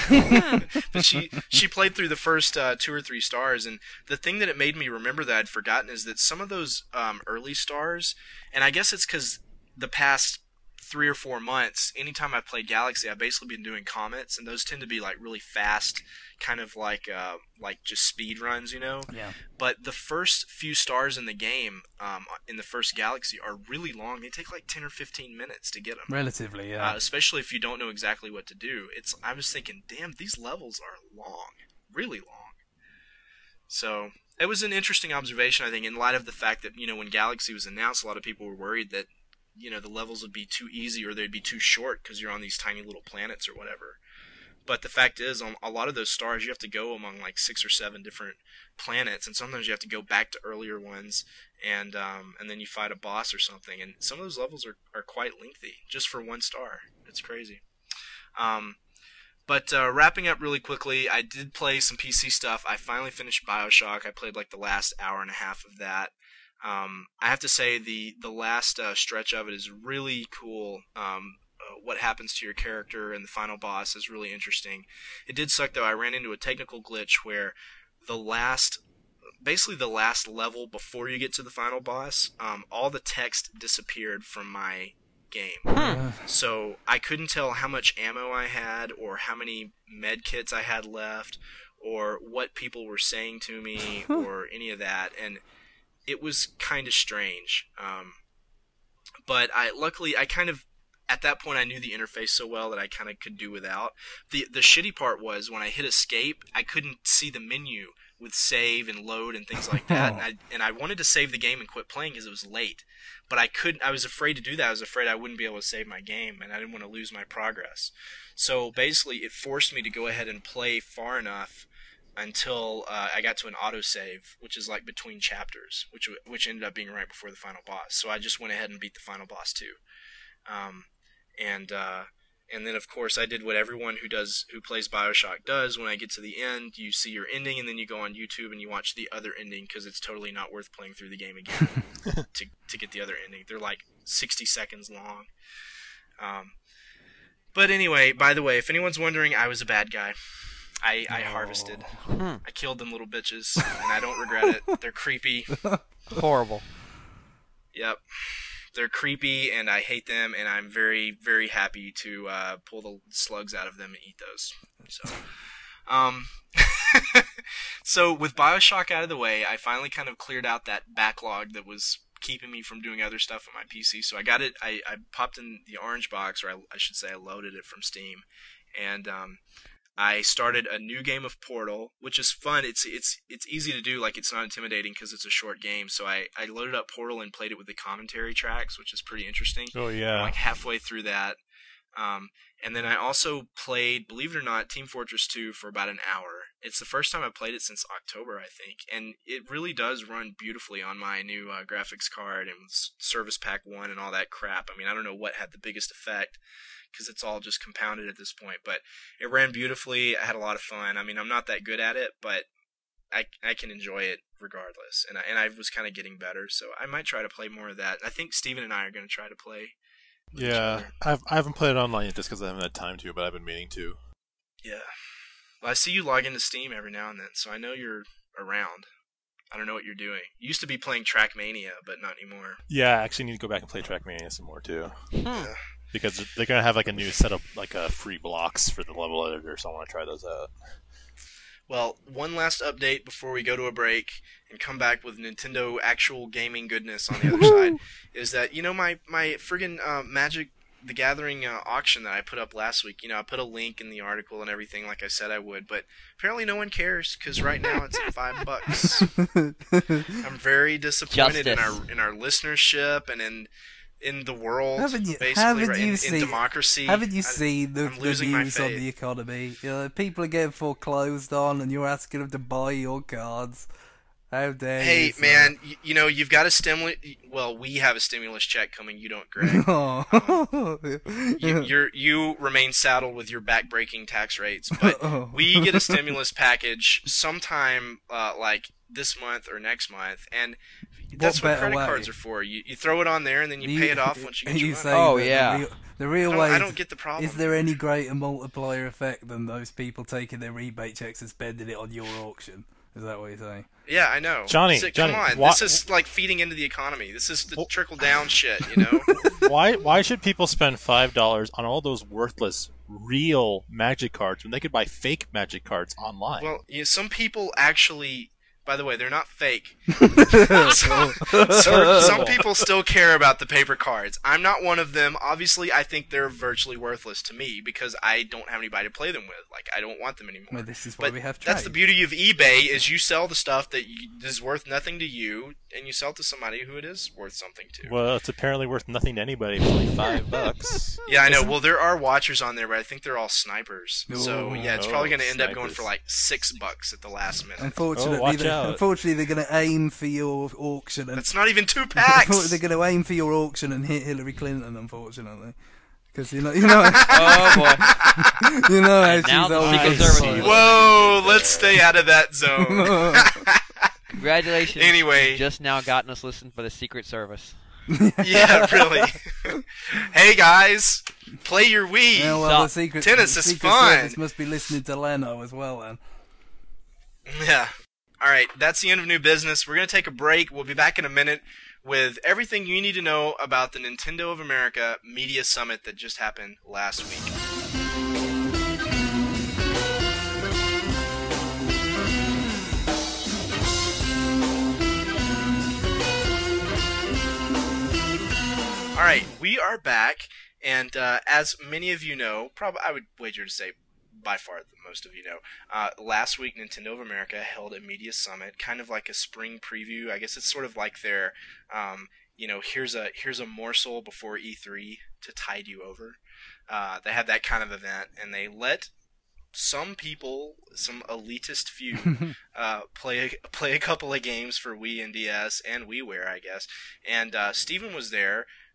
but she she played through the first uh, two or three stars, and the thing that it made me remember that I'd forgotten is that some of those um, early stars, and I guess it's because the past three or four months, anytime I've played Galaxy, I've basically been doing comets, and those tend to be like really fast, kind of like uh, like just speed runs, you know. Yeah. But the first few stars in the game, um, in the first Galaxy, are really long. They take like ten or fifteen minutes to get them. Relatively, yeah. Uh, especially if you don't know exactly what to do. It's I was thinking, damn, these levels are long, really long. So it was an interesting observation, I think, in light of the fact that you know when Galaxy was announced, a lot of people were worried that you know the levels would be too easy or they'd be too short because you're on these tiny little planets or whatever. But the fact is, on a lot of those stars, you have to go among like six or seven different planets, and sometimes you have to go back to earlier ones, and um, and then you fight a boss or something. And some of those levels are, are quite lengthy, just for one star. It's crazy. Um, but uh, wrapping up really quickly, I did play some P C stuff. I finally finished BioShock. I played like the last hour and a half of that. Um, I have to say the the last uh, stretch of it is really cool. Um, uh, what happens to your character and the final boss is really interesting. It did suck though. I ran into a technical glitch where the last, basically the last level before you get to the final boss, um, all the text disappeared from my game. Uh, So I couldn't tell how much ammo I had or how many med kits I had left or what people were saying to me or any of that. And it was kind of strange. Um, but I luckily I kind of at that point I knew the interface so well that I kind of could do without. The the shitty part was when I hit escape, I couldn't see the menu with save and load and things like that. And I and I wanted to save the game and quit playing because it was late. But I couldn't I was afraid to do that. I was afraid I wouldn't be able to save my game and I didn't want to lose my progress. So basically it forced me to go ahead and play far enough until uh, I got to an autosave, which is like between chapters, which which ended up being right before the final boss. So I just went ahead and beat the final boss too, um, and uh, and then of course I did what everyone who does who plays BioShock does. When I get to the end, you see your ending, and then you go on YouTube and you watch the other ending because it's totally not worth playing through the game again to to get the other ending. They're like sixty seconds long. Um, but anyway, by the way, if anyone's wondering, I was a bad guy. I, I harvested. Hmm. I killed them little bitches, and I don't regret it. They're creepy. Horrible. Yep. They're creepy, and I hate them, and I'm very, very happy to uh, pull the slugs out of them and eat those. So, um, so with BioShock out of the way, I finally kind of cleared out that backlog that was keeping me from doing other stuff on my P C. So I got it. I, I popped in the orange box, or I, I should say, I loaded it from Steam, and um, I started a new game of Portal, which is fun. It's it's it's easy to do. Like, it's not intimidating because it's a short game. So I, I loaded up Portal and played it with the commentary tracks, which is pretty interesting. Oh yeah. I'm like halfway through that. Um, and then I also played, believe it or not, Team Fortress two for about an hour. It's the first time I've played it since October, I think. And it really does run beautifully on my new uh, graphics card and Service Pack one and all that crap. I mean, I don't know what had the biggest effect, because it's all just compounded at this point. But it ran beautifully. I had a lot of fun. I mean, I'm not that good at it, but I, I can enjoy it regardless. And I, and I was kind of getting better, so I might try to play more of that. I think Steven and I are going to try to play with each Yeah, other. I've, I haven't played it online yet just because I haven't had time to, but I've been meaning to. Yeah. Well, I see you log into Steam every now and then, so I know you're around. I don't know what you're doing. You used to be playing Trackmania, but not anymore. Yeah, I actually need to go back and play Trackmania some more too. Hmm. Yeah. Because they're gonna have like a new set of like uh, free blocks for the level editor, so I want to try those out. Well, one last update before we go to a break and come back with Nintendo actual gaming goodness on the other side is that, you know, my, my friggin' uh, Magic the Gathering uh, auction that I put up last week, you know, I put a link in the article and everything like I said I would, but apparently no one cares because right now it's at five bucks. I'm very disappointed in Justice. our in our listenership and in in the world, Haven't you- basically, haven't right? you in, in seen- democracy. Haven't you I- seen the, I'm the losing my views on faith. the economy? You know, people are getting foreclosed on, and you're asking them to buy your cards. How dare Hey, you? sir. man, you, you know, you've got a stimulus. Well, we have a stimulus check coming. You don't, Greg. Oh. you, you're, you remain saddled with your back-breaking tax rates, but Oh. we get a stimulus package sometime, uh, like this month or next month, and that's what better credit way? cards are for. You, you throw it on there, and then you pay it off once you get your money. say Oh, that yeah. The real, the real I don't, way. I don't get the problem. Is there any greater multiplier effect than those people taking their rebate checks and spending it on your auction? Is that what you're saying? Yeah, I know. Johnny, So, Johnny, come on. wha- This is like feeding into the economy. This is the Well- trickle-down shit, you know? Why why should people spend five dollars on all those worthless real Magic cards when they could buy fake Magic cards online? Well, you know, some people actually. By the way, they're not fake. some, some, some people still care about the paper cards. I'm not one of them. Obviously, I think they're virtually worthless to me because I don't have anybody to play them with. Like, I don't want them anymore. Well, this is why But we have that's the trade. beauty of eBay is you sell the stuff that you, is worth nothing to you, and you sell it to somebody who it is worth something to. Well, it's apparently worth nothing to anybody for like five bucks. Yeah, I know. Well, there are watchers on there, but I think they're all snipers. So Oh. yeah, it's probably going to end up going Snipers. for like six bucks at the last minute. Unfortunately, Oh, watch they, out. unfortunately, they're going to aim for your auction, and That's not even two packs. they're going to aim for your auction and hit Hillary Clinton. Unfortunately, because you know, you know, Oh boy. you know how And now she's the always. Secret Service is Whoa, let's stay out of that zone. Congratulations. Anyway. You've just now gotten us listened for the Secret Service. Yeah, really. Hey guys, play your Wii. Yeah, well, Stop. the secret Tennis the is secret fun. Service must be listening to Leno as well, then. Yeah. All right, that's the end of new business. We're going to take a break. We'll be back in a minute with everything you need to know about the Nintendo of America Media Summit that just happened last week. All right, we are back, and uh, as many of you know, probably I would wager to say by far the most of you know, uh, last week Nintendo of America held a media summit, kind of like a spring preview. I guess it's sort of like their, um, you know, here's a here's a morsel before E three to tide you over. Uh, they had that kind of event, and they let some people, some elitist few, uh, play a, play a couple of games for Wii and D S and WiiWare, I guess. And uh, Steven was there.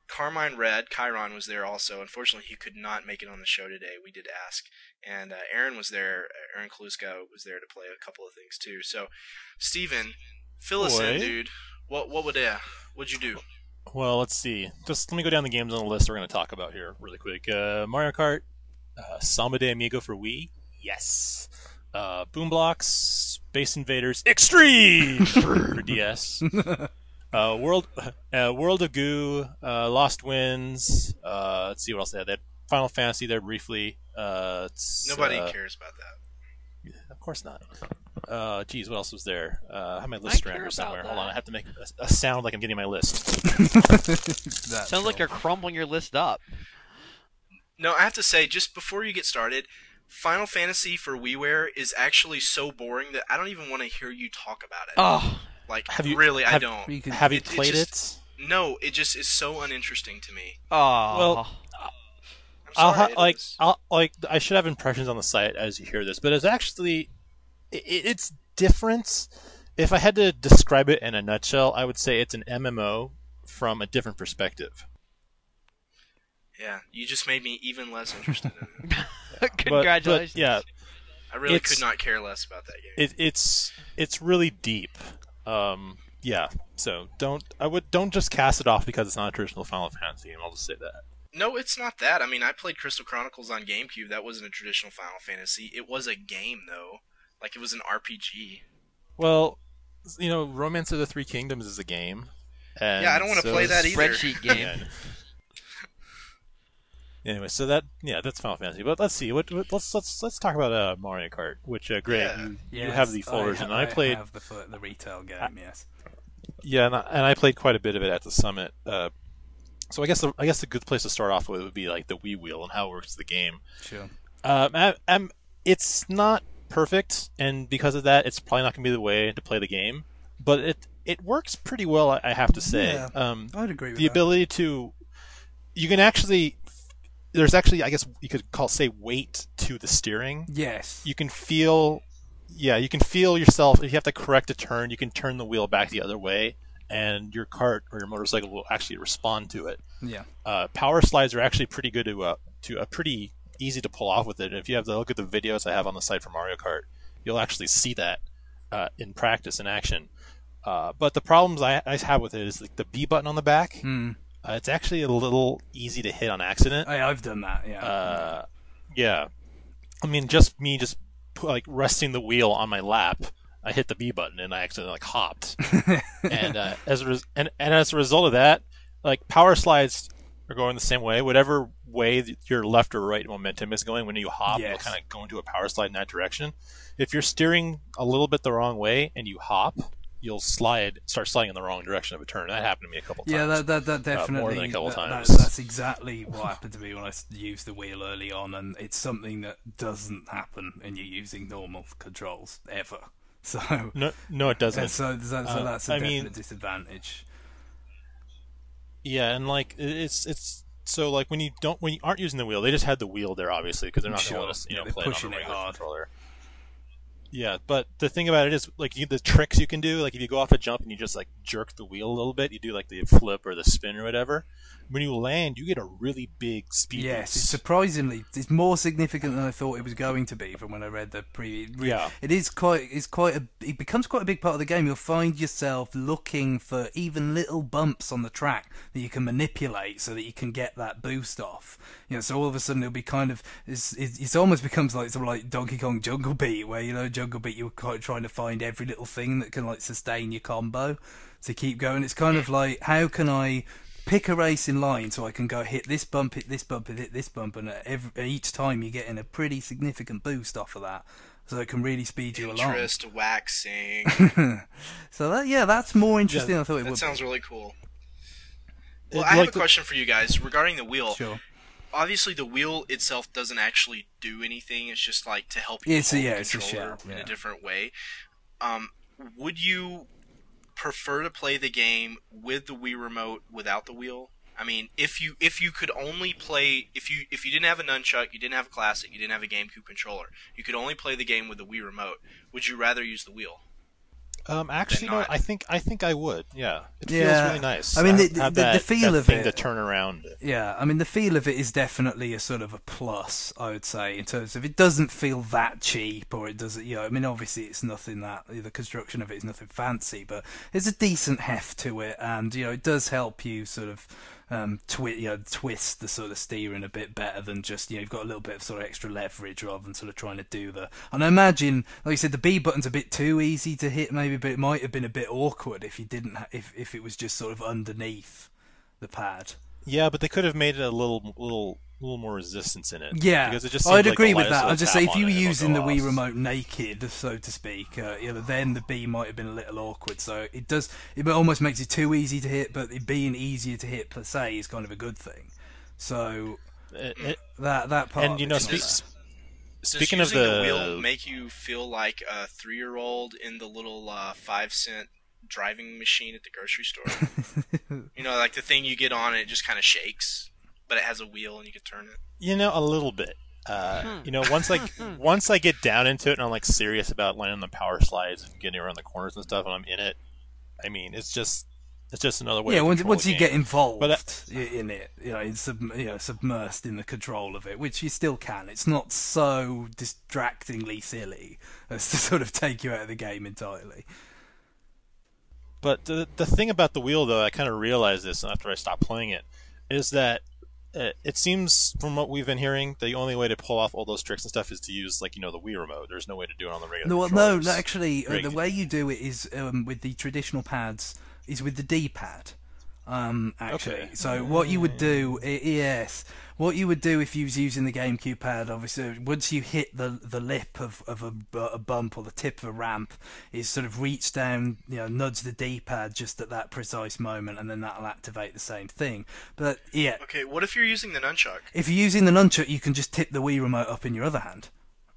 Carmine Red, Chiron was there also. Unfortunately, he could not make it on the show today. We did ask. And uh, Aaron was there. Aaron Kaluska was there to play a couple of things too. So, Steven, fill us in, Boy. dude. What what would uh, what'd you do? Well, let's see. Just let me go down the games on the list we're going to talk about here really quick. Uh, Mario Kart, uh, Samba de Amigo for Wii, yes. Uh, Boomblocks, Space Invaders Extreme for D S. Uh, World, uh, World of Goo, uh, Lost Winds. Uh, let's see what else they had. They had Final Fantasy there briefly. Uh, it's, Nobody uh, cares about that. Of course not. Uh, geez, what else was there? Uh, I have my list I around care here somewhere. about Hold on, that. I have to make a, a sound like I'm getting my list. That's Sounds like all. you're crumbling your list up. No, I have to say, just before you get started, Final Fantasy for WiiWare is actually so boring that I don't even want to hear you talk about it. Oh, Like, Have you- really, I have- don't. You could- Have you It- it played just- it? No, it just is so uninteresting to me. oh. Well, I'm I'll sorry, ha- it like is. I'll like I should have impressions on the site as you hear this, but it's actually it, it's different. If I had to describe it in a nutshell, I would say it's an M M O from a different perspective. Yeah, you just made me even less interested in it. But- Congratulations. But, yeah, I really It's- could not care less about that game. it, it's it's really deep. Um, yeah, so don't I would don't just cast it off because it's not a traditional Final Fantasy, and I'll just say that. No, it's not that. I mean, I played Crystal Chronicles on GameCube. That wasn't a traditional Final Fantasy. It was a game, though. Like, it was an R P G. Well, you know, Romance of the Three Kingdoms is a game. And Yeah, I don't wanna so play is- that either. Spreadsheet game. Yeah. Anyway, so that yeah, that's Final Fantasy. But let's see. What, what let's let's let's talk about uh, Mario Kart, which uh, Greg, Yeah. you, you Yes, have the full I, version. ha- and I played have the, fu- the retail game, yes. yeah, and I, and I played quite a bit of it at the summit. Uh, so I guess the, I guess the good place to start off with would be like the Wii wheel and how it works the game. Sure. Um, I, I'm, it's not perfect, and because of that, it's probably not going to be the way to play the game. But it it works pretty well, I, I have to say. Yeah, um, I'd agree with the that. ability to, you can actually, there's actually, I guess you could call say weight to the steering. Yes. You can feel, yeah, you can feel yourself. If you have to correct a turn, you can turn the wheel back the other way, and your cart or your motorcycle will actually respond to it. Yeah. Uh, power slides are actually pretty good to uh, to uh, pretty easy to pull off with it. And if you have to look at the videos I have on the site for Mario Kart, you'll actually see that uh, in practice, in action. Uh, but the problems I, I have with it is like the B button on the back. Hmm. Uh, it's actually a little easy to hit on accident. I, I've done that, yeah. Uh, yeah, I mean, just me just pu- like resting the wheel on my lap, I hit the B button and I accidentally like hopped. and uh, as a res- and, and as a result of that, like power slides are going the same way. Whatever way that your left or right momentum is going, when you hop, you'll Yes. kind of go into a power slide in that direction. If you're steering a little bit the wrong way and you hop, you'll slide, start sliding in the wrong direction of a turn. That happened to me a couple times. Yeah, that that, that Uh, definitely. more than a couple that- times. that- that's exactly what happened to me when I s- used the wheel early on, and it's something that doesn't happen when you're using normal controls ever. So, No, no, it doesn't. and so, so, so Uh, that's a I definite mean- disadvantage. Yeah, and like it- it's it's so like when you don't when you aren't using the wheel, they just had the wheel there obviously because they're not Sure. going to let us you Yeah, know they're play it on pushing a it regular hard. controller. Yeah, but the thing about it is like you, the tricks you can do, like if you go off a jump and you just like jerk the wheel a little bit, you do like the flip or the spin or whatever. When you land, you get a really big speed Yes, it's boost. surprisingly it's more significant than I thought it was going to be from when I read the pre. Yeah. it is quite. It's quite a. It becomes quite a big part of the game. You'll find yourself looking for even little bumps on the track that you can manipulate so that you can get that boost off. You know, so all of a sudden it'll be kind of. It's, it's, it's almost becomes like sort of like Donkey Kong Jungle Beat, where you know Jungle Beat you're quite trying to find every little thing that can like sustain your combo to keep going. It's kind of like how can I pick a race in line so I can go hit this bump, hit this bump, hit this bump, and every, each time you're getting a pretty significant boost off of that, so it can really speed you along. Interest waxing. So that, yeah, that's more interesting than I thought it That would. sounds really cool. It- Well, I have like a the- question for you guys regarding the wheel. be. Sure. Obviously, the wheel itself doesn't actually do anything. It's just like to help you It's a- hold yeah, the it's a controller shell, in yeah. a different way. Um, would you prefer to play the game with the Wii remote without the wheel? I mean, if you if you could only play if you if you didn't have a nunchuck, you didn't have a classic, you didn't have a GameCube controller, you could only play the game with the Wii remote. Would you rather use the wheel? Um, actually, no. not. I think I think I would. Yeah, it Yeah. feels really nice. I mean, Have- the- have the- the that, feel that of thing it- to turn around. Yeah, I mean the feel of it is definitely a sort of a plus, I would say, in terms of it doesn't feel that cheap, or it doesn't, you know, I mean obviously it's nothing that, the construction of it is nothing fancy, but there's a decent heft to it, and you know it does help you sort of um, twi- you know, twist the sort of steering a bit better than just, you know, you've got a little bit of sort of extra leverage rather than sort of trying to do the. And I imagine, like you said, the B button's a bit too easy to hit, maybe, but it might have been a bit awkward if you didn't, ha- if if it was just sort of underneath the pad. Yeah, but they could have made it a little, little, little more resistance in it. Yeah, because it just I'd seemed like agree the with lightest that. little I'd just tap say if on you were it, it'll using the go Wii off. remote naked, so to speak, uh, you know, then the B might have been a little awkward. So it does, it almost makes it too easy to hit, but it being easier to hit per se is kind of a good thing. So It- it- that that part. and you know, of it- spe- Does speaking of using the, the wheel make you feel like a three-year-old in the little uh, five-cent driving machine at the grocery store? You know, like the thing you get on and it just kind of shakes, but it has a wheel and you can turn it. you know, a little bit. Uh, Hmm. you know, once like once I get down into it and I'm like serious about landing on the power slides and getting around the corners and stuff, and I'm in it. I mean, it's just it's just another way. yeah, to once, control once the you game. get involved But that- i- in it, you know, in sub, you know, submersed in the control of it, which you still can. It's not so distractingly silly as to sort of take you out of the game entirely. But the the thing about the wheel, though, I kind of realized this after I stopped playing it, is that uh, it seems, from what we've been hearing, the only way to pull off all those tricks and stuff is to use, like, you know, the Wii remote. There's no way to do it on the regular. No, well, no, controllers. no, actually, uh, the Rigged. way you do it is um, with the traditional pads is with the D-pad. Um, actually, Okay. so what you would do, i- yes, what you would do if you was using the GameCube pad, obviously, once you hit the the lip of of a, bu- a bump or the tip of a ramp, is sort of reach down, you know, nudge the D-pad just at that precise moment, and then that'll activate the same thing. But yeah, Okay, what if you're using the nunchuck? if you're using the nunchuck, you can just tip the Wii remote up in your other hand.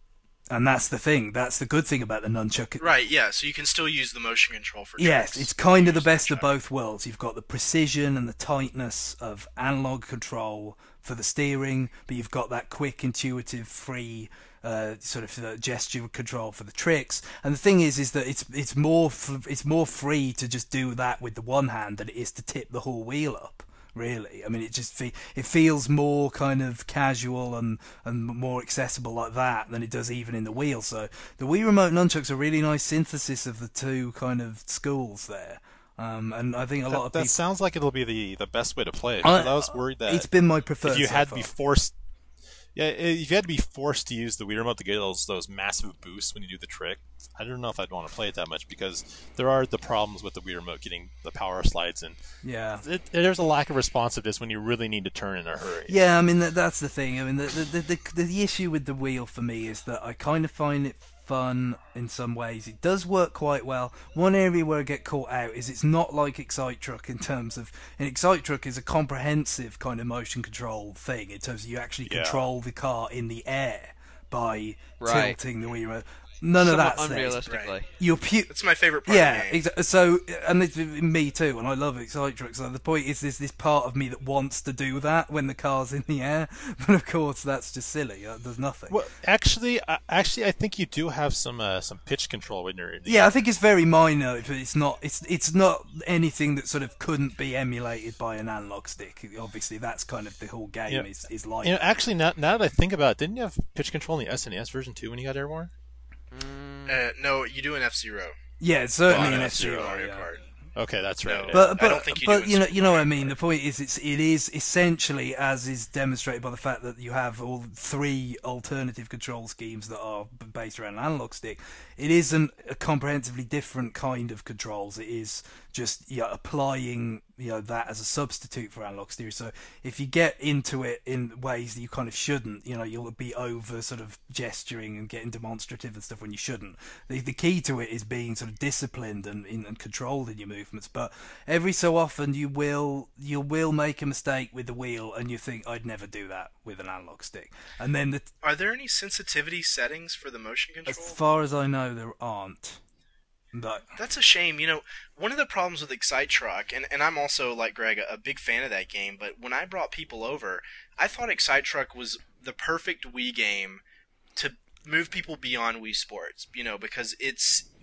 And that's the thing. That's the good thing about the nunchuck. Right, yeah, so you can still use the motion control for Yes, tricks. it's kind of the Use best of nunchuck. both worlds. You've got the precision and the tightness of analog control for the steering, but you've got that quick, intuitive, free uh, sort of uh, gesture control for the tricks. And the thing is, is that it's it's more f- it's more free to just do that with the one hand than it is to tip the whole wheel up. Really, I mean, it just fe- it feels more kind of casual and and more accessible like that than it does even in the wheel. So the Wii Remote Nunchuck's a really nice synthesis of the two kind of schools there. Um, and I think a lot That, of that people. sounds like it'll be the, the best way to play it. I- Because I, was worried that It's been my preferred. if you so had to far. be forced, yeah, if you had to be forced to use the Wii remote to get those those massive boosts when you do the trick, I don't know if I'd want to play it that much because there are the problems with the Wii remote getting the power slides, and Yeah. it, there's a lack of responsiveness when you really need to turn in a hurry. Yeah, I mean that, that's the thing. I mean the the, the the the issue with the wheel for me is that I kind of find it fun in some ways. It does work quite well. One area where I get caught out is it's not like Excite Truck in terms of an Excite Truck is a comprehensive kind of motion control thing in terms of you actually Yeah. control the car in the air by Right. tilting the wheel remote. None of Somewhat that's there. unrealistically. Right. You're pu- That's my favorite part yeah, of the game. exactly. So, and it's me too, and I love Excite Truck. So the point is, there's this part of me that wants to do that when the car's in the air, but of course that's just silly. That does nothing. Well, actually, I, actually, I think you do have some uh, some pitch control when you're in the Yeah, I think it's very minor, but it's not. It's it's not anything that sort of couldn't be emulated by an analog stick. Obviously, that's kind of the whole game Yeah. is is like. You know, actually, now, now that I think about it, didn't you have pitch control in the S N E S version too when you got Airborne? Uh, no, you do an F-Zero. yeah, it's certainly Well, an I F see Zero. Mario Yeah. Kart. Okay, that's right. No. yeah. But I but don't think you but do you know in you know what I mean. The point is, it's it is essentially as is demonstrated by the fact that you have all three alternative control schemes that are b- based around an analog stick. It isn't a comprehensively different kind of controls. It is just you know, applying you know that as a substitute for analog steering. So if you get into it in ways that you kind of shouldn't, you know, you'll be over sort of gesturing and getting demonstrative and stuff when you shouldn't. The the key to it is being sort of disciplined and, and, and controlled in your movements. But every so often you will you will make a mistake with the wheel and you think I'd never do that with an analog stick. And then the, Are there any sensitivity settings for the motion as control? far as I know there aren't. But That's a shame. You know, one of the problems with Excite Truck, and, and I'm also, like Greg, a, a big fan of that game, but when I brought people over, I thought Excite Truck was the perfect Wii game to move people beyond Wii Sports, you know, because it's a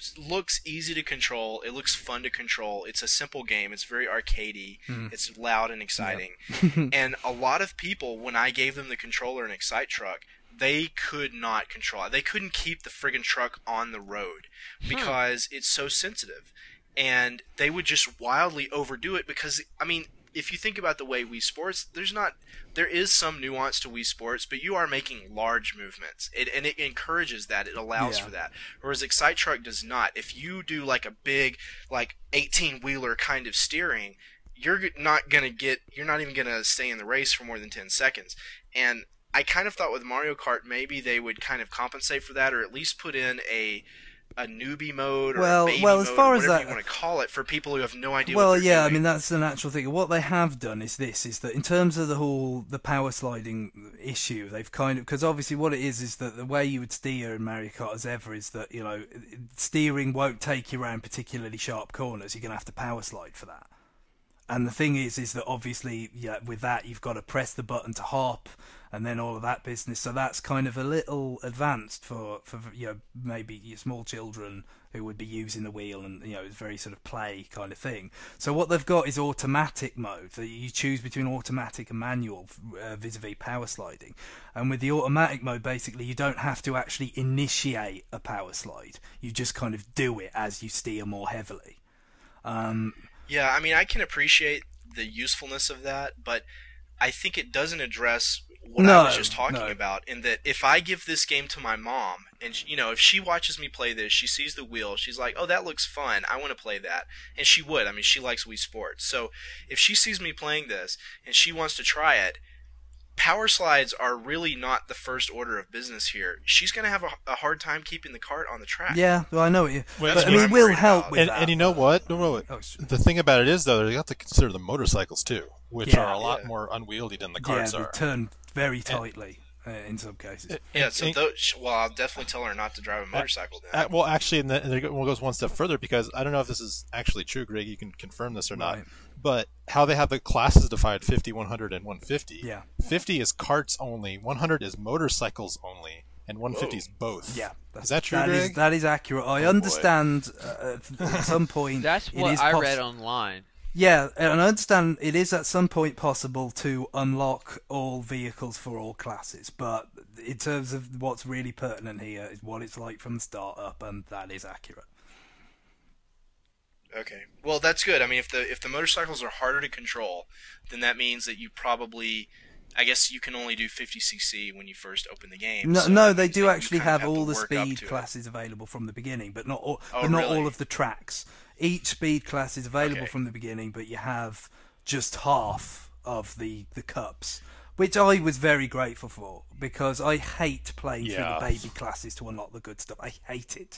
looks easy to control. It looks fun to control. It's a simple game. It's very arcadey. Mm. It's loud and exciting. Yep. And a lot of people, when I gave them the controller and Excite Truck, they could not control it. They couldn't keep the friggin' truck on the road because hmm. it's so sensitive. And they would just wildly overdo it because, I mean, if you think about the way Wii Sports, there's not, there is some nuance to Wii Sports, but you are making large movements. It, and it encourages that. It allows yeah. for that. Whereas Excite Truck does not. If you do like a big, like eighteen-wheeler kind of steering, you're not going to get, you're not even going to stay in the race for more than ten seconds. And I kind of thought with Mario Kart maybe they would kind of compensate for that, or at least put in a a newbie mode or well, a baby well, as mode, far or as whatever that, you want to call it, for people who have no idea well, what they're yeah, doing. I mean, that's the natural thing. What they have done is this, is that in terms of the whole, the power sliding issue, they've kind of, because obviously what it is, is that the way you would steer in Mario Kart as ever is that, you know, steering won't take you around particularly sharp corners. You're going to have to power slide for that. And the thing is, is that obviously, yeah, with that, you've got to press the button to hop, and then all of that business. So that's kind of a little advanced for, for you know, maybe your small children who would be using the wheel, and, you know, it's very sort of play kind of thing. So what they've got is automatic mode. So you choose between automatic and manual uh, vis-a-vis power sliding. And with the automatic mode, basically, you don't have to actually initiate a power slide. You just kind of do it as you steer more heavily. Um... Yeah, I mean, I can appreciate the usefulness of that, but I think it doesn't address what no, I was just talking no. about, in that if I give this game to my mom, and, you know, if she watches me play this, she sees the wheel, she's like, oh, that looks fun, I want to play that. And she would. I mean, she likes Wii Sports. So if she sees me playing this, and she wants to try it, power slides are really not the first order of business here. She's going to have a, a hard time keeping the cart on the track. Yeah, well, I know it. Well, but, I mean, it will help about. with and, that. And you know what? No, no, oh, the thing about it is, though, you have to consider the motorcycles, too, which yeah, are a lot yeah. more unwieldy than the yeah, carts they are. turn very tightly uh, in some cases. It, Yeah, so and, those, well, I'll definitely tell her not to drive a motorcycle then. Uh, well, actually, and then it goes one step further, because I don't know if this is actually true, Greg. You can confirm this or not. Right. But how they have the classes divided, fifty, one hundred, and one fifty. Yeah. fifty is carts only, one hundred is motorcycles only, and one fifty is both. Yeah, is that true, that Greg? is, that is accurate. I Oh, understand uh, at some point. That's it what is I poss- read online. Yeah, and I understand it is at some point possible to unlock all vehicles for all classes, but in terms of what's really pertinent here is what it's like from the start up, and that is accurate. Okay. Well, that's good. I mean, if the if the motorcycles are harder to control, then that means that you probably, I guess you can only do fifty c c when you first open the game. No, so no, that they means do that you actually kind of have all to the work up speed to it. classes available from the beginning, but not all, Oh, but not really? all of the tracks. Each speed class is available Okay. from the beginning, but you have just half of the the cups, which I was very grateful for, because I hate playing Yeah. through the baby classes to unlock the good stuff. I hate it.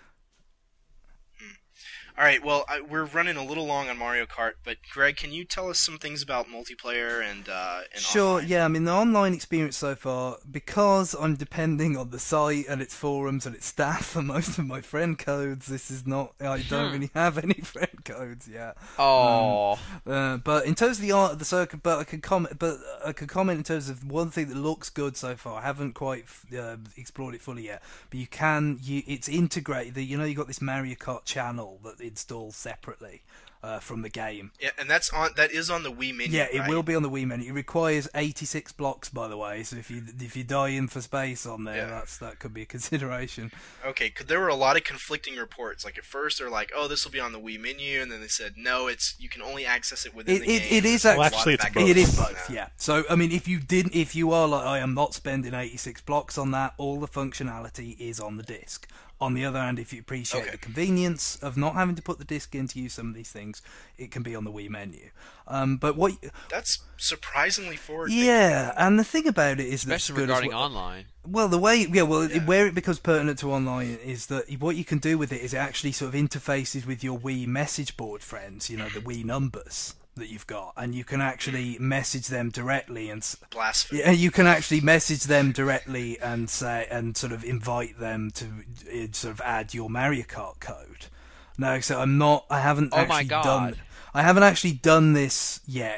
All right. Well, I, we're running a little long on Mario Kart, but Greg, can you tell us some things about multiplayer and uh, and Sure, online? yeah, I mean, the online experience so far, because I'm depending on the site and its forums and its staff for most of my friend codes, this is not, I don't really have any friend codes yet. Oh, Um, uh, but in terms of the art of the circuit, but I could comment, but I could comment in terms of one thing that looks good so far. I haven't quite uh, explored it fully yet, but you can, you, it's integrated, you know, you got this Mario Kart channel that installs separately uh, from the game. Yeah, and that's on that is on the Wii menu. Yeah, it right? will be on the Wii menu. It requires eighty-six blocks, by the way. So if you if you die in for space on there, Yeah. that's that could be a consideration. Okay, 'cause there were a lot of conflicting reports. Like at first they're like, "Oh, this will be on the Wii menu," and then they said, "No, it's you can only access it within It the it, game." it is There's a Well, actually, lot actually, of it's back both. and it is forth on both. that. Yeah. So I mean, if you didn't, if you are like, I am not spending eighty-six blocks on that, all the functionality is on the disc. On the other hand, if you appreciate Okay. the convenience of not having to put the disc in to use some of these things, it can be on the Wii menu. Um, but what? That's surprisingly forward. Yeah, and the thing about it is that's especially good as regarding well. online. Well, the way, yeah, well, Yeah. where it becomes pertinent to online is that what you can do with it is it actually sort of interfaces with your Wii message board friends, you know, the Wii numbers that you've got, and you can actually message them directly and s- Blasphemy. yeah, you can actually message them directly and say and sort of invite them to uh, sort of add your Mario Kart code. No, so I'm not. I haven't Oh my actually God. done. I haven't actually done this yet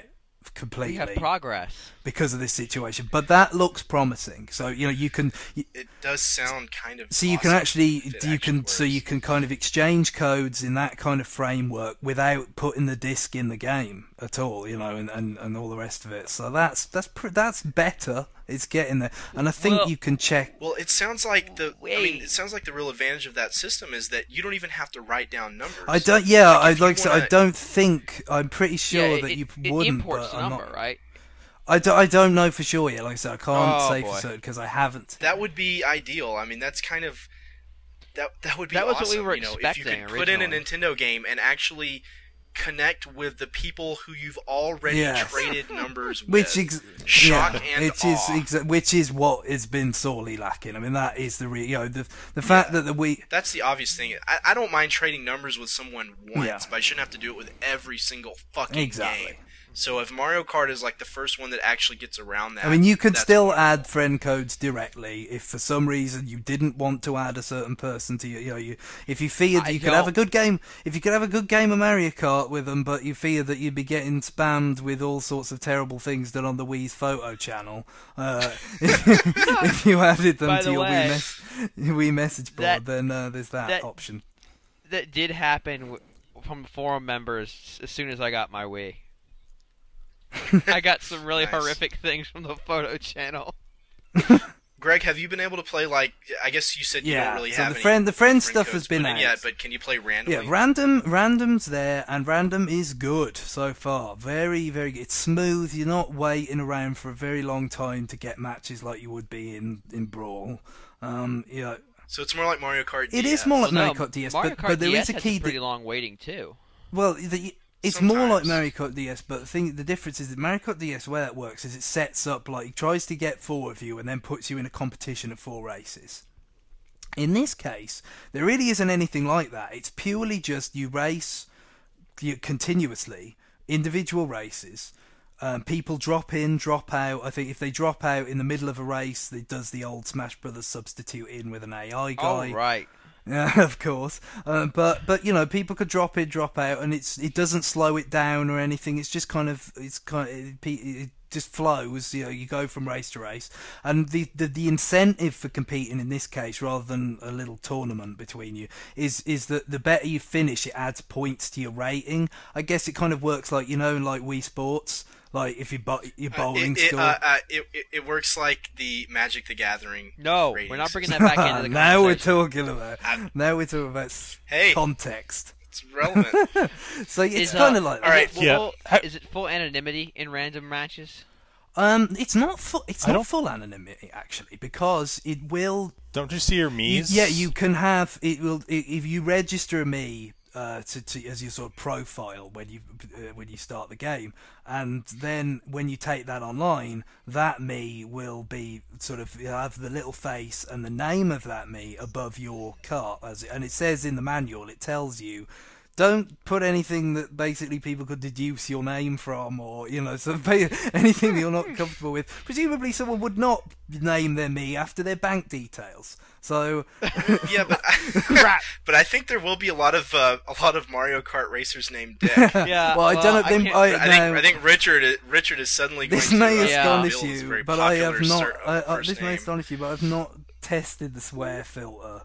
completely. We have progress because of this situation. But that looks promising. So you know you can. You, it does sound kind of. So you can awesome actually if it you actually can works. so you can kind of exchange codes in that kind of framework without putting the disc in the game at all. You know, and, and, and all the rest of it. So that's that's pr- that's better. It's getting there, and I think Well- you can check. Well, it sounds like the. I mean, Wait. it sounds like the real advantage of that system is that you don't even have to write down numbers. I don't. Yeah, Like, I if you like. I said, I wanna- don't think. I'm pretty sure yeah, that it, you it wouldn't. imports but the I'm number, not, right? I, do, I don't know for sure yet. Like I said, I can't Oh, say boy. for certain because I haven't. That would be ideal. I mean, that's kind of that. That would be That was what we awesome. were you know, if you could expecting put in a originally. Nintendo game and actually connect with the people who you've already Yes. traded numbers with. Which ex- Shock yeah, and which is awe. exa- which is what has been sorely lacking. I mean, that is the re- you know the the fact that the we That's the obvious thing. I, I don't mind trading numbers with someone once, Yeah. but I shouldn't have to do it with every single fucking Exactly. game. So if Mario Kart is like the first one that actually gets around that, I mean, you could that's still wonderful. add friend codes directly if for some reason you didn't want to add a certain person to your, you know, you if you feared I you could have a don't. good game, if you could have a good game of Mario Kart with them, but you feared that you'd be getting spammed with all sorts of terrible things done on the Wii's photo channel, uh, if you added them By to the your Wii, way, mes- your Wii message board, that- then uh, there's that, that- option. That did happen w- from forum members as soon as I got my Wii. I got some really Nice. horrific things from the photo channel. Greg, have you been able to play like? I guess you said you Yeah, don't really so have the any friend- the friend friend stuff codes has been put in out. yet, but can you play randomly? Yeah, random, random's there, and random is good so far. Very, very good. It's smooth. You're not waiting around for a very long time to get matches like you would be in in Brawl. Um, you know, So it's more like Mario Kart. it D S. is more like Well, Mario no, Kart D S, Mario but, Kart but there D is S a has key. some pretty That, long waiting too. well, the, it's more like Sometimes. Mario Kart D S, but the thing, the difference is that Mario Kart D S, where that works, is it sets up like it tries to get four of you and then puts you in a competition of four races. In this case, there really isn't anything like that. It's purely just you race you, continuously, individual races. Um, people drop in, drop out. I think if they drop out in the middle of a race, it does the old Smash Brothers substitute in with an A I guy. Oh right. Yeah, of course. Um, but but you know, people could drop in, drop out, and it's it doesn't slow it down or anything. It's just kind of it's kind of, it, it just flows. You know, you go from race to race, and the, the the incentive for competing in this case, rather than a little tournament between you, is is that the better you finish, it adds points to your rating. I guess it kind of works like you know, like Wii Sports. Like if you bo- your Uh, bowling it, it, score. uh, uh, it, it, it works like the Magic the Gathering. No, rating we're not bringing system. that back into the now we're conversation. talking about I'm- now we're talking about s- Hey. context. It's relevant. So it's Is, uh, kind of like that. all right. Is it Yeah. full, Ha- is it full anonymity in random matches? Um, it's not full. It's I not don't- full anonymity actually, because it will. Don't you see your You, Mii's? yeah, you can have it. Will i- if you register me uh, to, to as your sort of profile when you uh, when you start the game, and then when you take that online, that me will be sort of you'll have the little face and the name of that me above your cart, as and it says in the manual. It tells you. Don't put anything that basically people could deduce your name from, or you know, so anything that you're not comfortable with. Presumably, someone would not name their me after their bank details. So, Yeah, but Crap. but I think there will be a lot of uh, a lot of Mario Kart racers named Dick. Yeah. well, I don't know. I Then can't- I, I think no, I think Richard is, Richard is suddenly going this to may uh, Yeah. astonish build his you, very but I have popular not. ser- I, I, first this may name. astonish you, but I've not tested the swear filter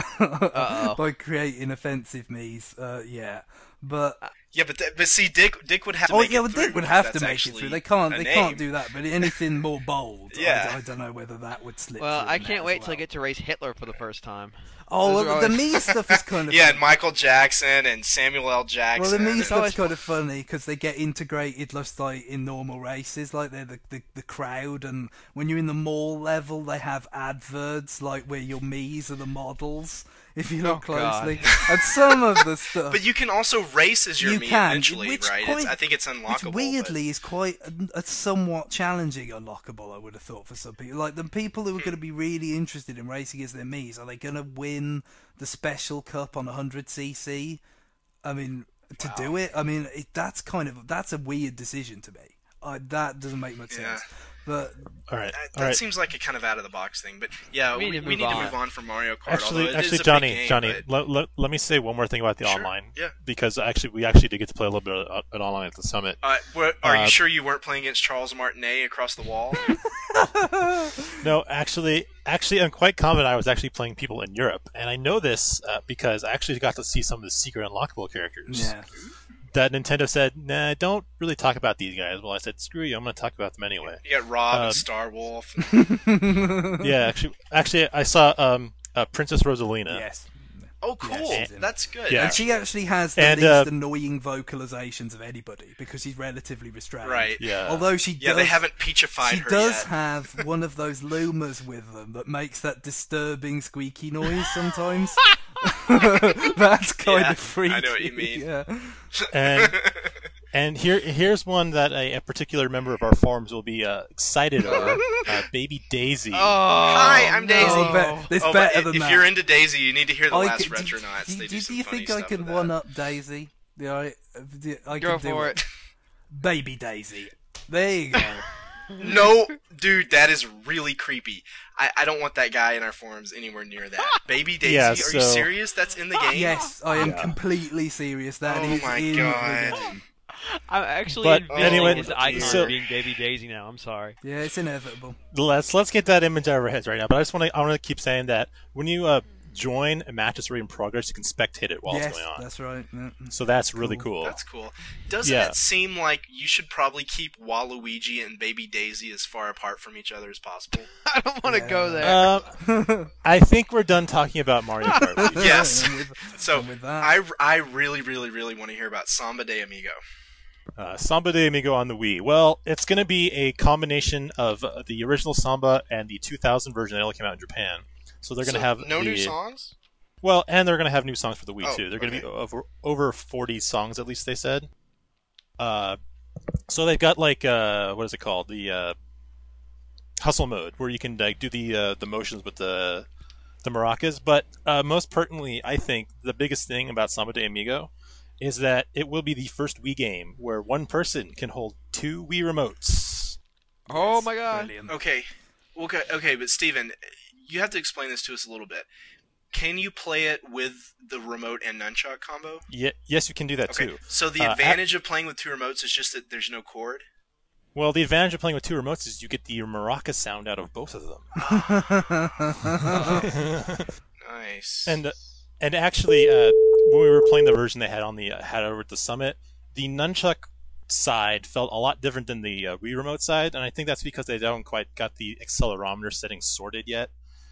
Uh-oh. by creating offensive me's uh, yet. But Yeah, but th- but see, Dick Dick would have to oh make yeah, it well, through Dick would because have to that's make it actually through. They can't. a They name. can't do that. But anything more bold, Yeah. I, I don't know whether that would slip. Well, through I the can't net wait as till I well. get to race Hitler for the first time. Oh, Those well, are the always- me stuff is kind of Yeah, fun. and Michael Jackson and Samuel L. Jackson. Well, the me and- stuff's always- kind of funny because they get integrated just like in normal races, like they're the, the, the crowd, and when you're in the mall level, they have adverts like where your me's are the models. If you look Oh, God. closely, and some of the stuff. But you can also race as your You me can, eventually, which right? quite- it's, I think it's unlockable. Which weirdly is quite a, a somewhat challenging unlockable, I would have thought, for some people. Like, the people who are going to be really interested in racing as their Mii's, are they going to win the Special Cup on one hundred c c? I mean, to do it? I mean, it, that's kind of, that's a weird decision to me. I, that doesn't make much Yeah. sense. But All right, That, all that right. seems like a kind of out of the box thing, but yeah, We we, need to we move need to on. move on from Mario Kart. Actually, although it actually, is a Johnny, big game, Johnny, but- let, let, let me say one more thing about the Sure, online. yeah. Because actually, we actually did get to play a little bit of it online at the summit. Uh, were- are Uh, you sure you weren't playing against Charles Martinet across the wall? No, actually, actually, I'm quite confident I was actually playing people in Europe, and I know this uh, because I actually got to see some of the secret unlockable characters. yeah, That Nintendo said, "Nah, don't really talk about these guys." Well, I said, "Screw you, I'm going to talk about them anyway." You got Rob Um, and Star Wolf. Yeah, actually, actually, I saw um, uh, Princess Rosalina. yes. Oh, cool. she's in it. That's good. Yeah. And she actually has the And, least uh, annoying vocalizations of anybody because she's relatively restrained. Right. Yeah. Although she Yeah, does, they haven't peachified she her does yet. have one of those lumas with them that makes that disturbing squeaky noise sometimes. That's kind Yeah, of freaky. I know what you mean. Yeah. And and here here's one that a, a particular member of our forums will be uh, excited over. Uh, Baby Daisy. Oh, Hi, I'm Daisy. Oh, be- it's Oh, better but than if that. you're into Daisy, you need to hear the I last could- do, Retronauts. do, they do, do, some you funny think I stuff can with that. one up Daisy? Yeah, I, do- I Go can do for it. it. Baby Daisy. There you go. No, dude, that is really creepy. I, I don't want that guy in our forums anywhere near that. Baby Daisy, Yeah, are so- you serious? That's in the game? Yes, I am Yeah. completely serious. That Oh is my in God. the game. I'm actually But envisioning anyway, his icon so- being Baby Daisy now. I'm sorry. Yeah, it's inevitable. Let's let's get that image out of our heads right now. But I just want to I want to keep saying that when you uh, join a match that's already in progress, you can spectate it while yes, it's going on. that's right. Yeah. So that's really cool. That's cool. Doesn't Yeah. it seem like you should probably keep Waluigi and Baby Daisy as far apart from each other as possible? I don't want to Yeah. go there. Um, I think we're done talking about Mario Kart. Yes. And with- So and with that, I, I really, really, really want to hear about Samba de Amigo. Uh, Samba de Amigo on the Wii. Well, it's going to be a combination of uh, the original Samba and the two thousand version that only came out in Japan. So they're going to So, have no the, new songs? Well, and they're going to have new songs for the Wii Oh, too. They're going to okay. be over over forty songs at least they said. Uh, so they've got like uh, what is it called? The uh, hustle mode where you can like do the uh, the motions with the the maracas. But uh, most pertinently, I think the biggest thing about Samba de Amigo is that it will be the first Wii game where one person can hold two Wii remotes. Oh my god. brilliant. Okay. Okay, okay, but Steven, you have to explain this to us a little bit. Can you play it with the remote and nunchuck combo? Ye- yes, you can do that Okay, too. so the Uh, advantage of playing with two remotes is just that there's no cord? Well, the advantage of playing with two remotes is you get the maraca sound out of both of them. Nice. And uh, and actually, uh, when we were playing the version they had on the uh, had over at the summit, the nunchuck side felt a lot different than the uh, Wii remote side, and I think that's because they don't quite got the accelerometer settings sorted yet.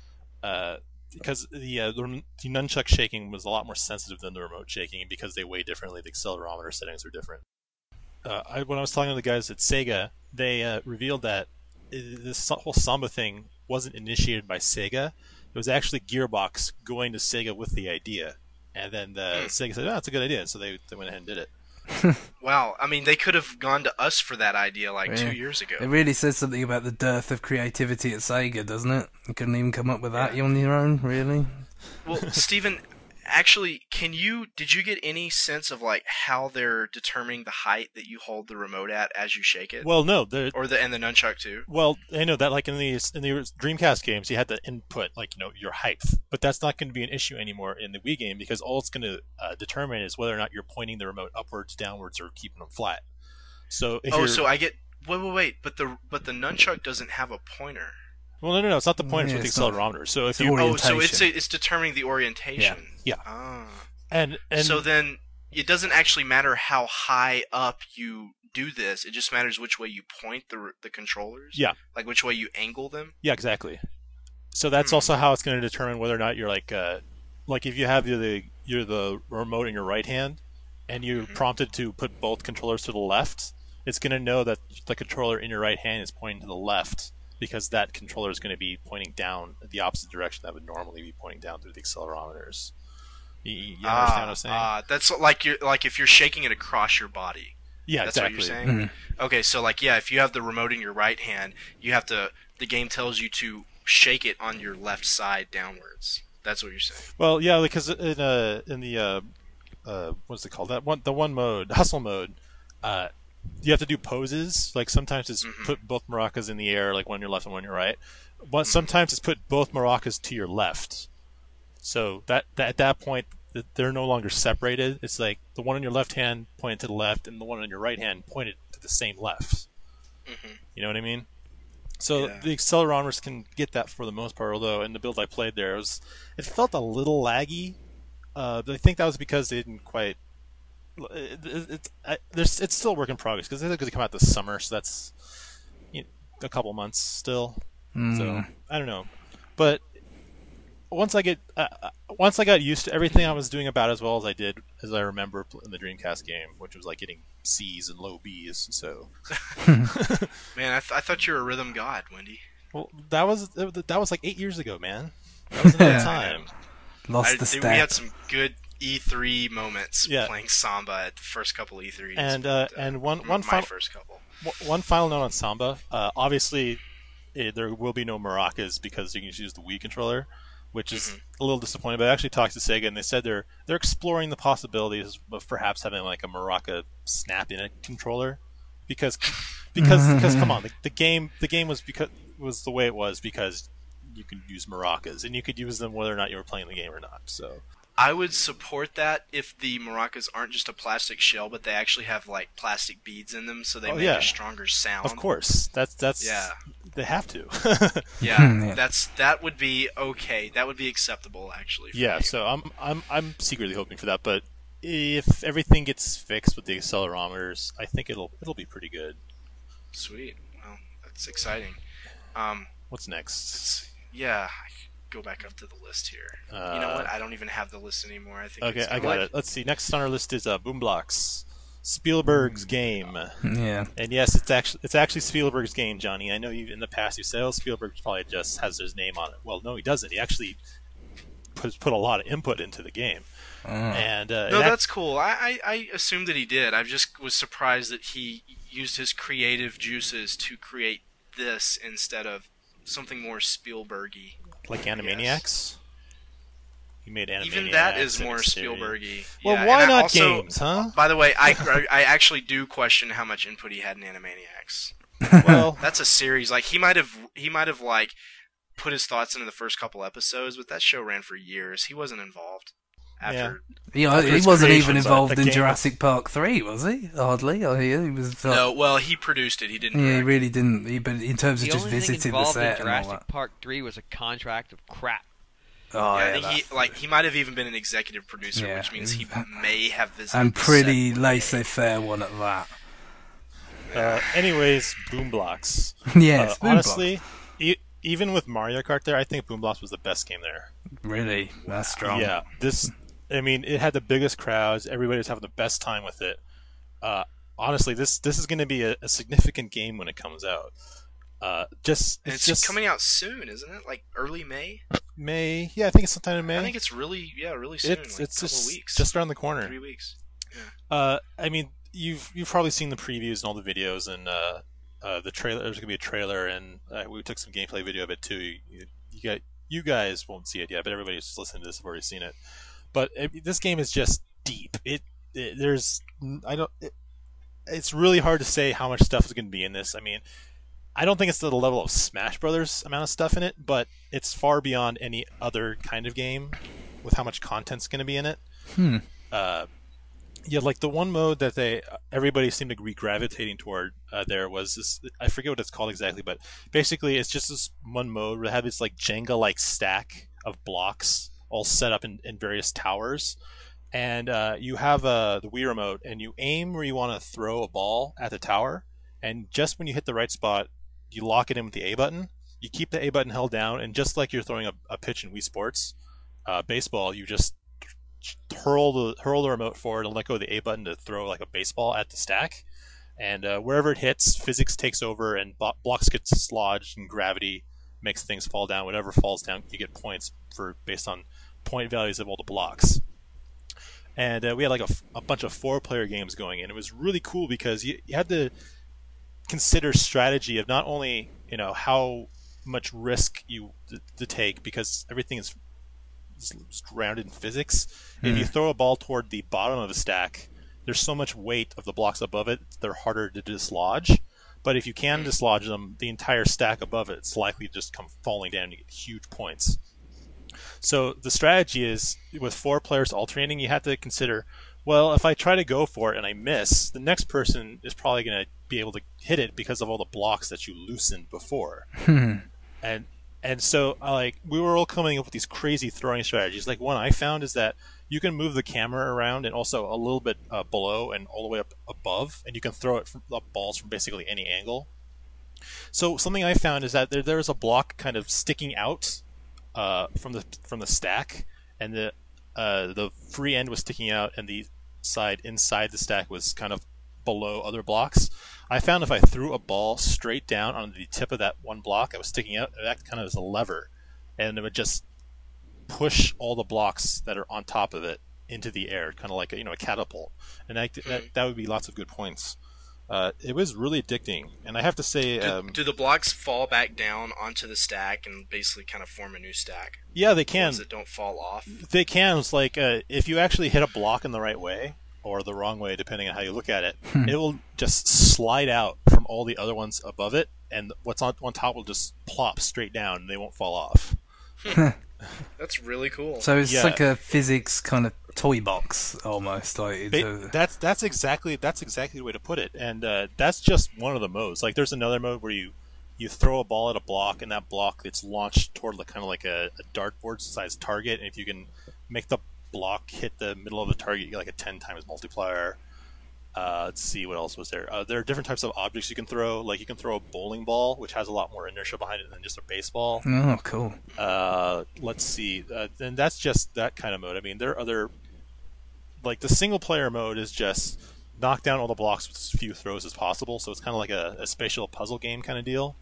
Uh, because the, uh, the the nunchuck shaking was a lot more sensitive than the remote shaking, and because they weigh differently, the accelerometer settings are different. Uh, I, when I was talking to the guys at Sega, they uh, revealed that uh, this whole Samba thing wasn't initiated by Sega. It was actually Gearbox going to Sega with the idea, and then the Sega said, "Oh, that's a good idea," so they, they went ahead and did it. Wow, I mean, they could have gone to us for that idea like Yeah. two years It ago. really says something about the dearth of creativity at Sega, doesn't it? You couldn't even come up with that on your own, really. Well, Steven, actually, can you, did you get any sense of like how they're determining the height that you hold the remote at as you shake it? Well, no, the Or the, and the nunchuck too? well, I know that like in the in the Dreamcast games, you had to input like you know your height, but that's not going to be an issue anymore in the Wii game because all it's going to uh, determine is whether or not you're pointing the remote upwards, downwards, or keeping them flat. So if Oh, you're, so I get, wait, wait, wait, but the, but the nunchuck doesn't have a pointer. well, no, no, no, it's not the point. Yeah, It's it's with not. the accelerometer. So if It's you ori- Oh, so it's, Orientation. a, it's determining the orientation. Yeah. Ah. and and So then it doesn't actually matter how high up you do this. It just matters which way you point the the controllers. Yeah. Like which way you angle them. yeah, exactly. So that's Hmm. also how it's going to determine whether or not you're like, uh, like if you have the you're the remote in your right hand, and you're Mhm. prompted to put both controllers to the left, it's going to know that the controller in your right hand is pointing to the left because that controller is going to be pointing down the opposite direction that would normally be pointing down through the accelerometers. You, you understand ah, what I'm saying? ah, that's like you're like if you're shaking it across your body. yeah, That's exactly. what you're saying. Mhm. Okay, so like yeah, if you have the remote in your right hand, you have to. The game tells you to shake it on your left side downwards. That's what you're saying. Well, yeah, because in uh in the uh, uh what's it called? That one the one mode hustle mode, uh you have to do poses. Like sometimes it's Mhm. put both maracas in the air, like one on your left and one on your right. But sometimes it's put both maracas to your left. So that, that at that point th- they're no longer separated. It's like the one on your left hand pointed to the left, and the one on your right hand pointed to the same left. Mhm. You know what I mean? So Yeah. the accelerometers can get that for the most part. Although in the build I played there, it was it felt a little laggy. Uh, but I think that was because they didn't quite. It, it, it, I, there's, it's still a work in progress because they're going to come out this summer, so that's you know, a couple months still. Mm. So I don't know, but once I get uh, uh, once I got used to everything, I was doing about as well as I did as I remember in the Dreamcast game, which was like getting C's and low B's. So Man, I, th- I thought you were a rhythm god, Wendy. well, that was that was like eight years ago, man. That was another Yeah, I time. Lost I, the think we had step. some good E three moments Yeah. playing Samba at the first couple E threes. And, uh, but, and one- m- one my final- first couple. W- One final note on Samba. Uh, obviously, eh, there will be no maracas because you can just use the Wii controller, which is Mhm. a little disappointing. But I actually talked to Sega, and they said they're they're exploring the possibilities of perhaps having like a maraca snap in a controller, because because because come on, the, the game the game was because was the way it was because you can use maracas and you could use them whether or not you were playing the game or not. So I would support that if the maracas aren't just a plastic shell, but they actually have like plastic beads in them, so they Oh, make yeah. a stronger sound. of course, that's that's Yeah. they have to. Yeah, Yeah. that's that would be okay. That would be acceptable, actually. for Yeah, me. so I'm I'm I'm secretly hoping for that, but if everything gets fixed with the accelerometers, I think it'll it'll be pretty good. Sweet. Well, that's exciting. Um, What's next? it's yeah. I could go back up to the list here. you know Uh, what? I don't even have the list anymore. I think. Okay, it's I got like- it. Let's see. Next on our list is uh, Boomblocks, Spielberg's game, Yeah. and yes, it's actually it's actually Spielberg's game, Johnny. I know you in the past you said, "Oh, Spielberg probably just has his name on it." Well, no, he doesn't. He actually put put a lot of input into the game, Oh. and uh, No, it ac- that's cool. I, I, I assumed that he did. I just was surprised that he used his creative juices to create this instead of something more Spielbergy. like Animaniacs. He made Animaniacs. Even that is and more Exterior. Spielbergy. Well, Yeah, why and I not also, games, huh? By the way, I, I actually do question how much input he had in Animaniacs. Well, That's a series. Like he might have he might have like put his thoughts into the first couple episodes, but that show ran for years. He wasn't involved. After He, After he its wasn't creation, even so involved the in game Jurassic Park three, was he? Hardly. I hear he was. uh, no, well, he produced it. He didn't. Yeah, he direct. really didn't. He, but in terms of The just only thing visiting the involved in set and all Jurassic that. Park three was a contract of crap. Oh, Yeah, yeah, I think he that's- like he might have even been an executive producer, Yeah. which means he may have visited. and the pretty set. laissez-faire one at that. uh, anyways, Boomblocks. Yes, Uh, honestly, e- even with Mario Kart there, I think Boomblocks was the best game there. really, that's strong. Yeah, this. I mean, it had the biggest crowds. Everybody was having the best time with it. Uh, honestly, this this is going to be a, a significant game when it comes out. Uh, just And it's, it's just coming out soon, isn't it? Like early May. May. Yeah, I think it's sometime in May. I think it's really yeah, really soon. it's like it's a couple just weeks, just around the corner. three weeks. Uh, I mean, you've you've probably seen the previews and all the videos and uh, uh, the trailer. There's gonna be a trailer, and uh, we took some gameplay video of it too. You, you, you got you guys won't see it yet, but everybody who's listening to this have already seen it. But it, this game is just deep. It, it there's I don't. It, it's really hard to say how much stuff is going to be in this. I mean, I don't think it's to the level of Smash Brothers amount of stuff in it, but it's far beyond any other kind of game with how much content's going to be in it. Hmm. Uh, yeah, like the one mode that they everybody seemed to be gravitating toward uh, there was this. I forget what it's called exactly, but basically it's just this one mode where they have this like Jenga-like stack of blocks all set up in, in various towers, and uh, you have uh, the Wii remote, and you aim where you want to throw a ball at the tower, and just when you hit the right spot, you lock it in with the A button. You keep the A button held down, and just like you're throwing a, a pitch in Wii Sports uh, baseball, you just hurl the hurl the remote forward and let go of the A button to throw like a baseball at the stack, and uh, wherever it hits, physics takes over, and bo- blocks get dislodged, and gravity makes things fall down. Whatever falls down, you get points for based on point values of all the blocks. And uh, we had like a, a bunch of four-player games going, and it was really cool because you, you had to consider strategy of not only you know how much risk you to, to take because everything is, is grounded in physics. Mm. If you throw a ball toward the bottom of a stack, there's so much weight of the blocks above it, they're harder to dislodge. But if you can dislodge them, the entire stack above it is likely to just come falling down and you get huge points. So the strategy is, with four players alternating, you have to consider, well, if I try to go for it and I miss, the next person is probably going to be able to hit it because of all the blocks that you loosened before. and and so uh, like we were all coming up with these crazy throwing strategies. Like one I found is that you can move the camera around and also a little bit uh, below and all the way up above, and you can throw it from, uh, balls from basically any angle. So something I found is that there there's a block kind of sticking out uh, from the from the stack, and the uh, the free end was sticking out, and the side inside the stack was kind of below other blocks. I found if I threw a ball straight down on the tip of that one block that was sticking out, it acted kind of as a lever, and it would just push all the blocks that are on top of it into the air, kind of like a, you know a catapult, and that, that, that would be lots of good points. Uh, it was really addicting, and I have to say, Do, um, do the blocks fall back down onto the stack and basically kind of form a new stack? yeah, they The can. ones that don't fall off. They can. It's like uh, if you actually hit a block in the right way or the wrong way, depending on how you look at it, it will just slide out from all the other ones above it, and what's on on top will just plop straight down, and they won't fall off. That's really cool. So it's Yeah. like a physics kind of toy box almost. Like it's They- a- that's that's exactly that's exactly the way to put it, and uh, that's just one of the modes. Like there's another mode where you you throw a ball at a block, and that block gets launched toward like, kind of like a, a dartboard-sized target, and if you can make the block hit the middle of the target, you get like a ten times multiplier. Uh, let's see what else was there. Uh, there are different types of objects you can throw. Like you can throw a bowling ball, which has a lot more inertia behind it than just a baseball. oh, cool. Uh, let's see, uh, and that's just that kind of mode. I mean, there are other, like the single player mode is just knock down all the blocks with as few throws as possible. So it's kind of like a, a spatial puzzle game kind of deal.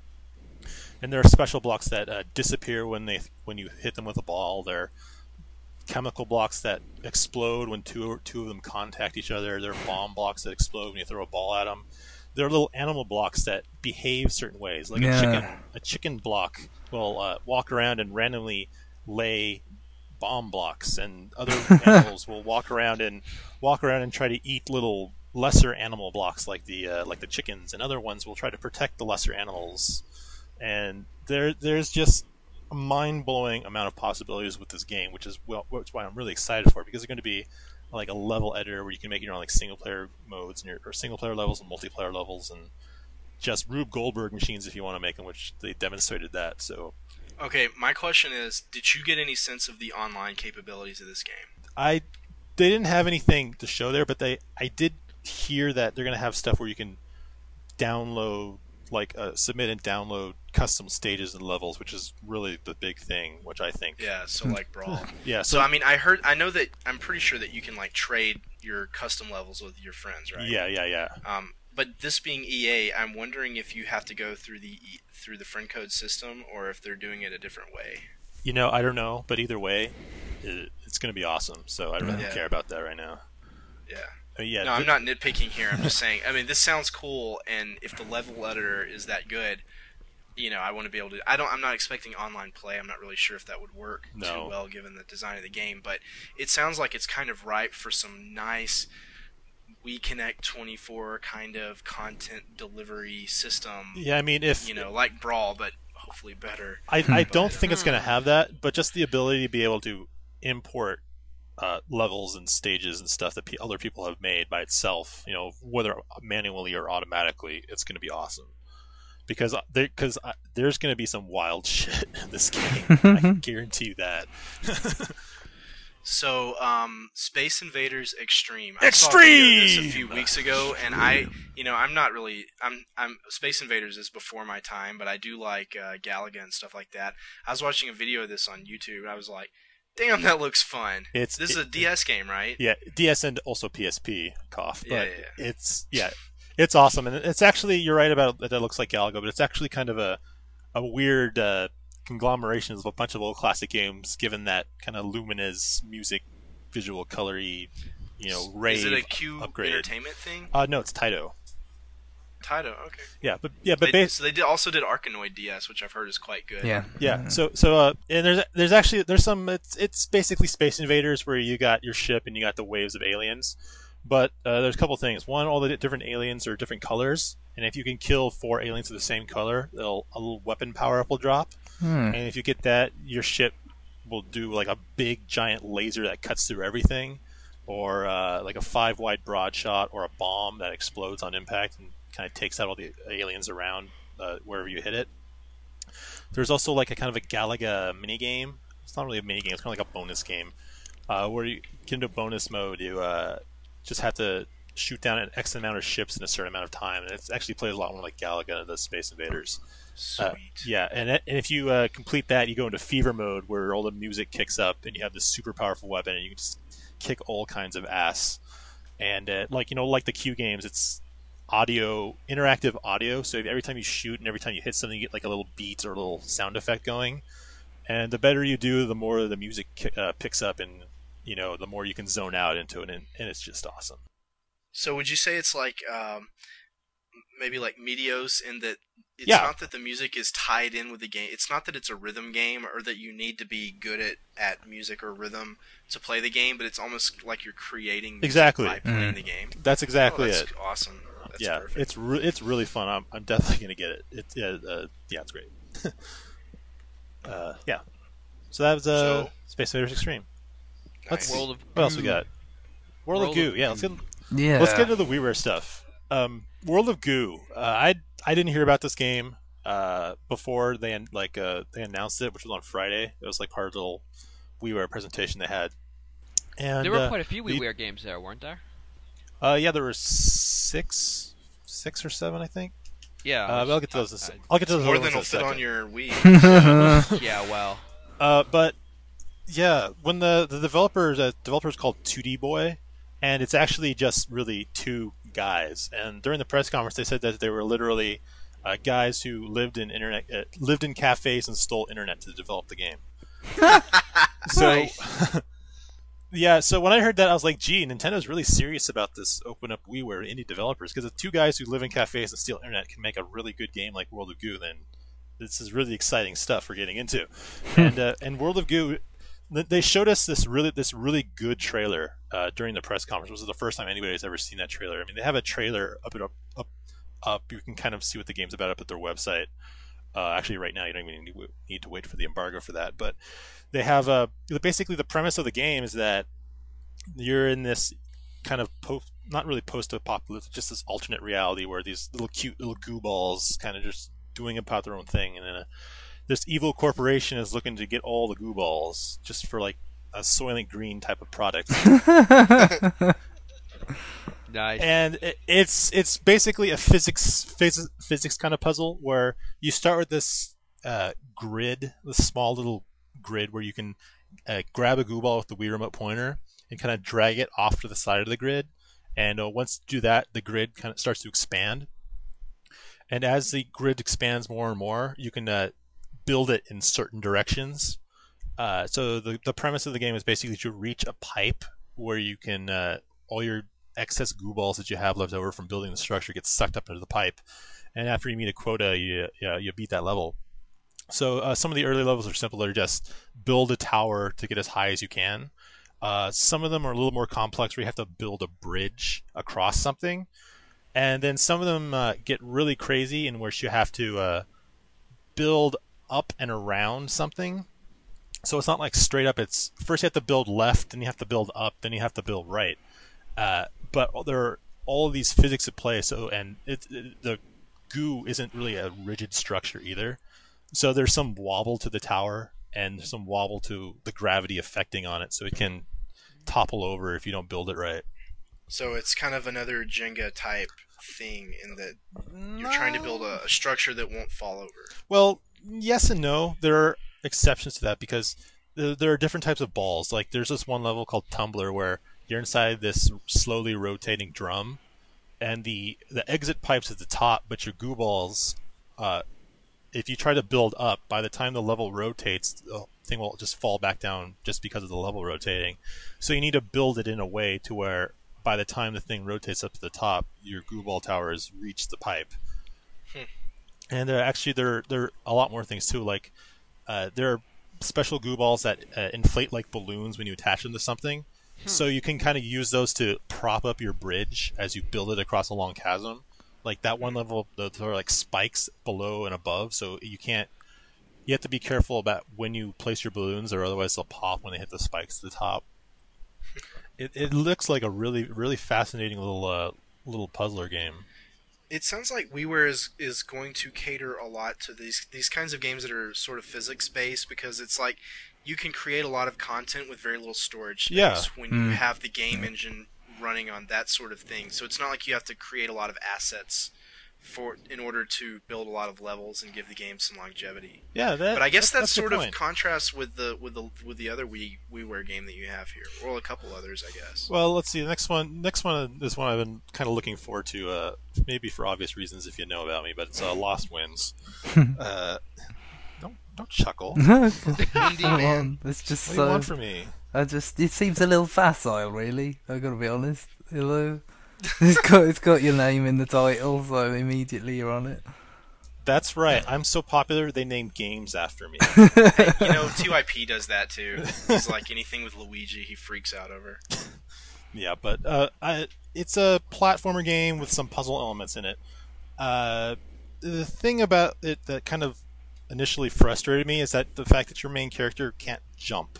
And there are special blocks that uh, disappear when they when you hit them with a ball. They're chemical blocks that explode when two two of them contact each other. There are bomb blocks that explode when you throw a ball at them. There are little animal blocks that behave certain ways. Like Yeah. a chicken, a chicken block will uh, walk around and randomly lay bomb blocks, and other animals will walk around and walk around and try to eat little lesser animal blocks like the uh, like the chickens, and other ones will try to protect the lesser animals. And there there's just a mind-blowing amount of possibilities with this game, which is well, which is why I'm really excited for it, because there's going to be like a level editor where you can make your own like single-player modes and your or single-player levels and multiplayer levels, and just Rube Goldberg machines if you want to make them, which they demonstrated that. So Okay, my question is, did you get any sense of the online capabilities of this game? I they didn't have anything to show there, but they I did hear that they're going to have stuff where you can download like uh, submit and download custom stages and levels, which is really the big thing, which I think Yeah, so like Brawl. yeah. So I mean, I heard, I know that, I'm pretty sure that you can like trade your custom levels with your friends, right? yeah, yeah, yeah. Um, but this being E A, I'm wondering if you have to go through the E- through the friend code system, or if they're doing it a different way. You know, I don't know, but either way, it, it's going to be awesome. So I don't really Yeah. care about that right now. Yeah. I mean, yeah, No, I'm th- not nitpicking here. I'm just saying. I mean, this sounds cool, and if the level editor is that good, you know, I want to be able to. I don't. I'm not expecting online play. I'm not really sure if that would work No. too well given the design of the game. But it sounds like it's kind of ripe for some nice WeConnect twenty-four kind of content delivery system. Yeah, I mean, if You know, like Brawl, but hopefully better. I, I don't think it's going to have that, but just the ability to be able to import uh, levels and stages and stuff that pe- other people have made by itself, you know, whether manually or automatically, it's going to be awesome. Because there, cause, uh, there's going to be some wild shit in this game. I can guarantee you that. So, um, Space Invaders Extreme. I saw a video of this a few Extreme! weeks ago, and I, you know, I'm not really, I'm, I'm Space Invaders is before my time, but I do like uh, Galaga and stuff like that. I was watching a video of this on YouTube, and I was like, "Damn, that looks fun." It's This is it- a D S game, right? Yeah, D S and also P S P, cough. But Yeah, yeah, yeah. it's yeah, it's awesome, and it's actually you're right about that. It looks like Galaga, but it's actually kind of a a weird uh, conglomeration of a bunch of old classic games, given that kind of luminous music, visual, colory, you know, rave Is it a Q upgrade. Entertainment thing? Uh, no, it's Taito. Taito, okay. Yeah, but yeah, but They, bas- so they did, also did Arkanoid D S, which I've heard is quite good. Yeah. Yeah. So so uh, and there's there's actually there's some it's it's basically Space Invaders where you got your ship and you got the waves of aliens, But uh, there's a couple things. One, all the different aliens are different colors, and if you can kill four aliens of the same color, they'll, a little weapon power up will drop. Hmm. And if you get that, your ship will do like a big giant laser that cuts through everything, or uh, like a five wide broad shot, or a bomb that explodes on impact and kind of takes out all the aliens around uh, wherever you hit it. There's also like a kind of a Galaga mini game. It's not really a mini game; it's kind of like a bonus game uh, where you get into bonus mode. You uh, just have to shoot down an X amount of ships in a certain amount of time, and it actually plays a lot more like Galaga than Space Invaders. Sweet. Uh, yeah, and, it, and if you uh, complete that, you go into fever mode where all the music kicks up, and you have this super powerful weapon, and you can just kick all kinds of ass. And uh, like you know, like the Q games, it's audio, interactive audio. So every time you shoot and every time you hit something, you get like a little beat or a little sound effect going. And the better you do, the more the music uh, picks up, and you know, the more you can zone out into it, and, and it's just awesome. So would you say it's like um, maybe like Meteos in that it's Yeah. not that the music is tied in with the game. It's not that it's a rhythm game or that you need to be good at, at music or rhythm to play the game, but it's almost like you're creating music Exactly. by playing Mhm. the game. That's exactly oh, that's it. awesome. That's yeah, perfect. it's re- it's really fun. I'm I'm definitely gonna get it. It yeah, uh, yeah, it's great. uh, yeah. So that was uh, So- Space Invaders Extreme. Let's Nice. see. World of What else we Goo. got? World, World of Goo. of Yeah, let's get Yeah. let's get into the WiiWare stuff. Um, World of Goo. Uh, I I didn't hear about this game uh, before they an- like uh, they announced it, which was on Friday. It was like part of the little WiiWare presentation they had. And There were uh, quite a few the- WiiWare games there, weren't there? Uh, yeah, there were six, six or seven, I think. Yeah. Uh, but I'll get to those. I- in a- I'll get to those More other than will ones in fit a on second. your Wii. yeah, well. Uh, but yeah, when the the developers, uh, developers called two D Boy, and it's actually just really two guys. And during the press conference, they said that they were literally uh, guys who lived in internet, uh, lived in cafes and stole internet to develop the game. so, Nice. yeah. So when I heard that, I was like, "Gee, Nintendo's really serious about this open up WiiWare to indie developers." Because if two guys who live in cafes and steal internet can make a really good game like World of Goo, then this is really exciting stuff we're getting into. and uh, and World of Goo, th- they showed us this really this really good trailer uh, during the press conference. This was the first time anybody's ever seen that trailer. I mean, they have a trailer up it up up up. You can kind of see what the game's about up at their website. Uh, actually, right now you don't even need to, need to wait for the embargo for that. But they have uh, basically the premise of the game is that you're in this kind of post, not really post-apocalyptic, just this alternate reality where these little cute little goo balls kind of just doing about their own thing, and then a, this evil corporation is looking to get all the goo balls just for like a Soylent Green type of product. Nice. And it, it's it's basically a physics physics, physics kind of puzzle where you start with this uh, grid, this small little grid where you can uh, grab a goo ball with the Wii remote pointer and kind of drag it off to the side of the grid. And uh, once you do that, the grid kind of starts to expand. And as the grid expands more and more, you can uh, build it in certain directions. Uh, so the the premise of the game is basically to reach a pipe where you can uh, all your excess goo balls that you have left over from building the structure gets sucked up into the pipe, and after you meet a quota, you you, you beat that level. So uh, some of the early levels are simple; they're just build a tower to get as high as you can. Uh, some of them are a little more complex, where you have to build a bridge across something, and then some of them uh, get really crazy, in which you have to uh, build up and around something. So it's not like straight up. It's first you have to build left, then you have to build up, then you have to build right. Uh, but there are all of these physics at play. So and it, it, the goo isn't really a rigid structure either. So there's some wobble to the tower and some wobble to the gravity affecting on it, so it can topple over if you don't build it right. So it's kind of another Jenga type thing in that you're trying to build a, a structure that won't fall over. Well, yes and no. There are exceptions to that because there, there are different types of balls. Like there's this one level called Tumbler where you're inside this slowly rotating drum, and the the exit pipe's at the top, but your goo balls, uh, if you try to build up, by the time the level rotates, the thing will just fall back down just because of the level rotating. So you need to build it in a way to where by the time the thing rotates up to the top, your goo ball tower has reached the pipe. Hmm. And there actually there there are a lot more things too. Like uh, there are special goo balls that uh, inflate like balloons when you attach them to something. So you can kind of use those to prop up your bridge as you build it across a long chasm. Like that one level, there are like spikes below and above, so you can't. You have to be careful about when you place your balloons, or otherwise they'll pop when they hit the spikes at the top. It it looks like a really really fascinating little uh, little puzzler game. It sounds like WiiWare is, is going to cater a lot to these these kinds of games that are sort of physics-based, because it's like you can create a lot of content with very little storage space Yeah. when you have the game engine running on that sort of thing. So it's not like you have to create a lot of assets for in order to build a lot of levels and give the game some longevity. Yeah, that, But I guess that, that's, that's the sort of point. contrasts with the with the with the other Wii WiiWare game that you have here, or a couple others, I guess. Well, let's see. The next one, next one is one I've been kind of looking forward to. Uh, maybe for obvious reasons, if you know about me, but it's uh, Lost Winds. uh, don't don't chuckle. What Come on, it's just do you so. want from me? I just it seems a little facile, really. I gotta be honest. Hello. It's got it's got your name in the title, so immediately you're on it. That's right. I'm so popular they named games after me. Hey, you know, T Y P does that too. He's like anything with Luigi, he freaks out over. Yeah, but uh, I, it's a platformer game with some puzzle elements in it. Uh, the thing about it that kind of initially frustrated me is that the fact that your main character can't jump.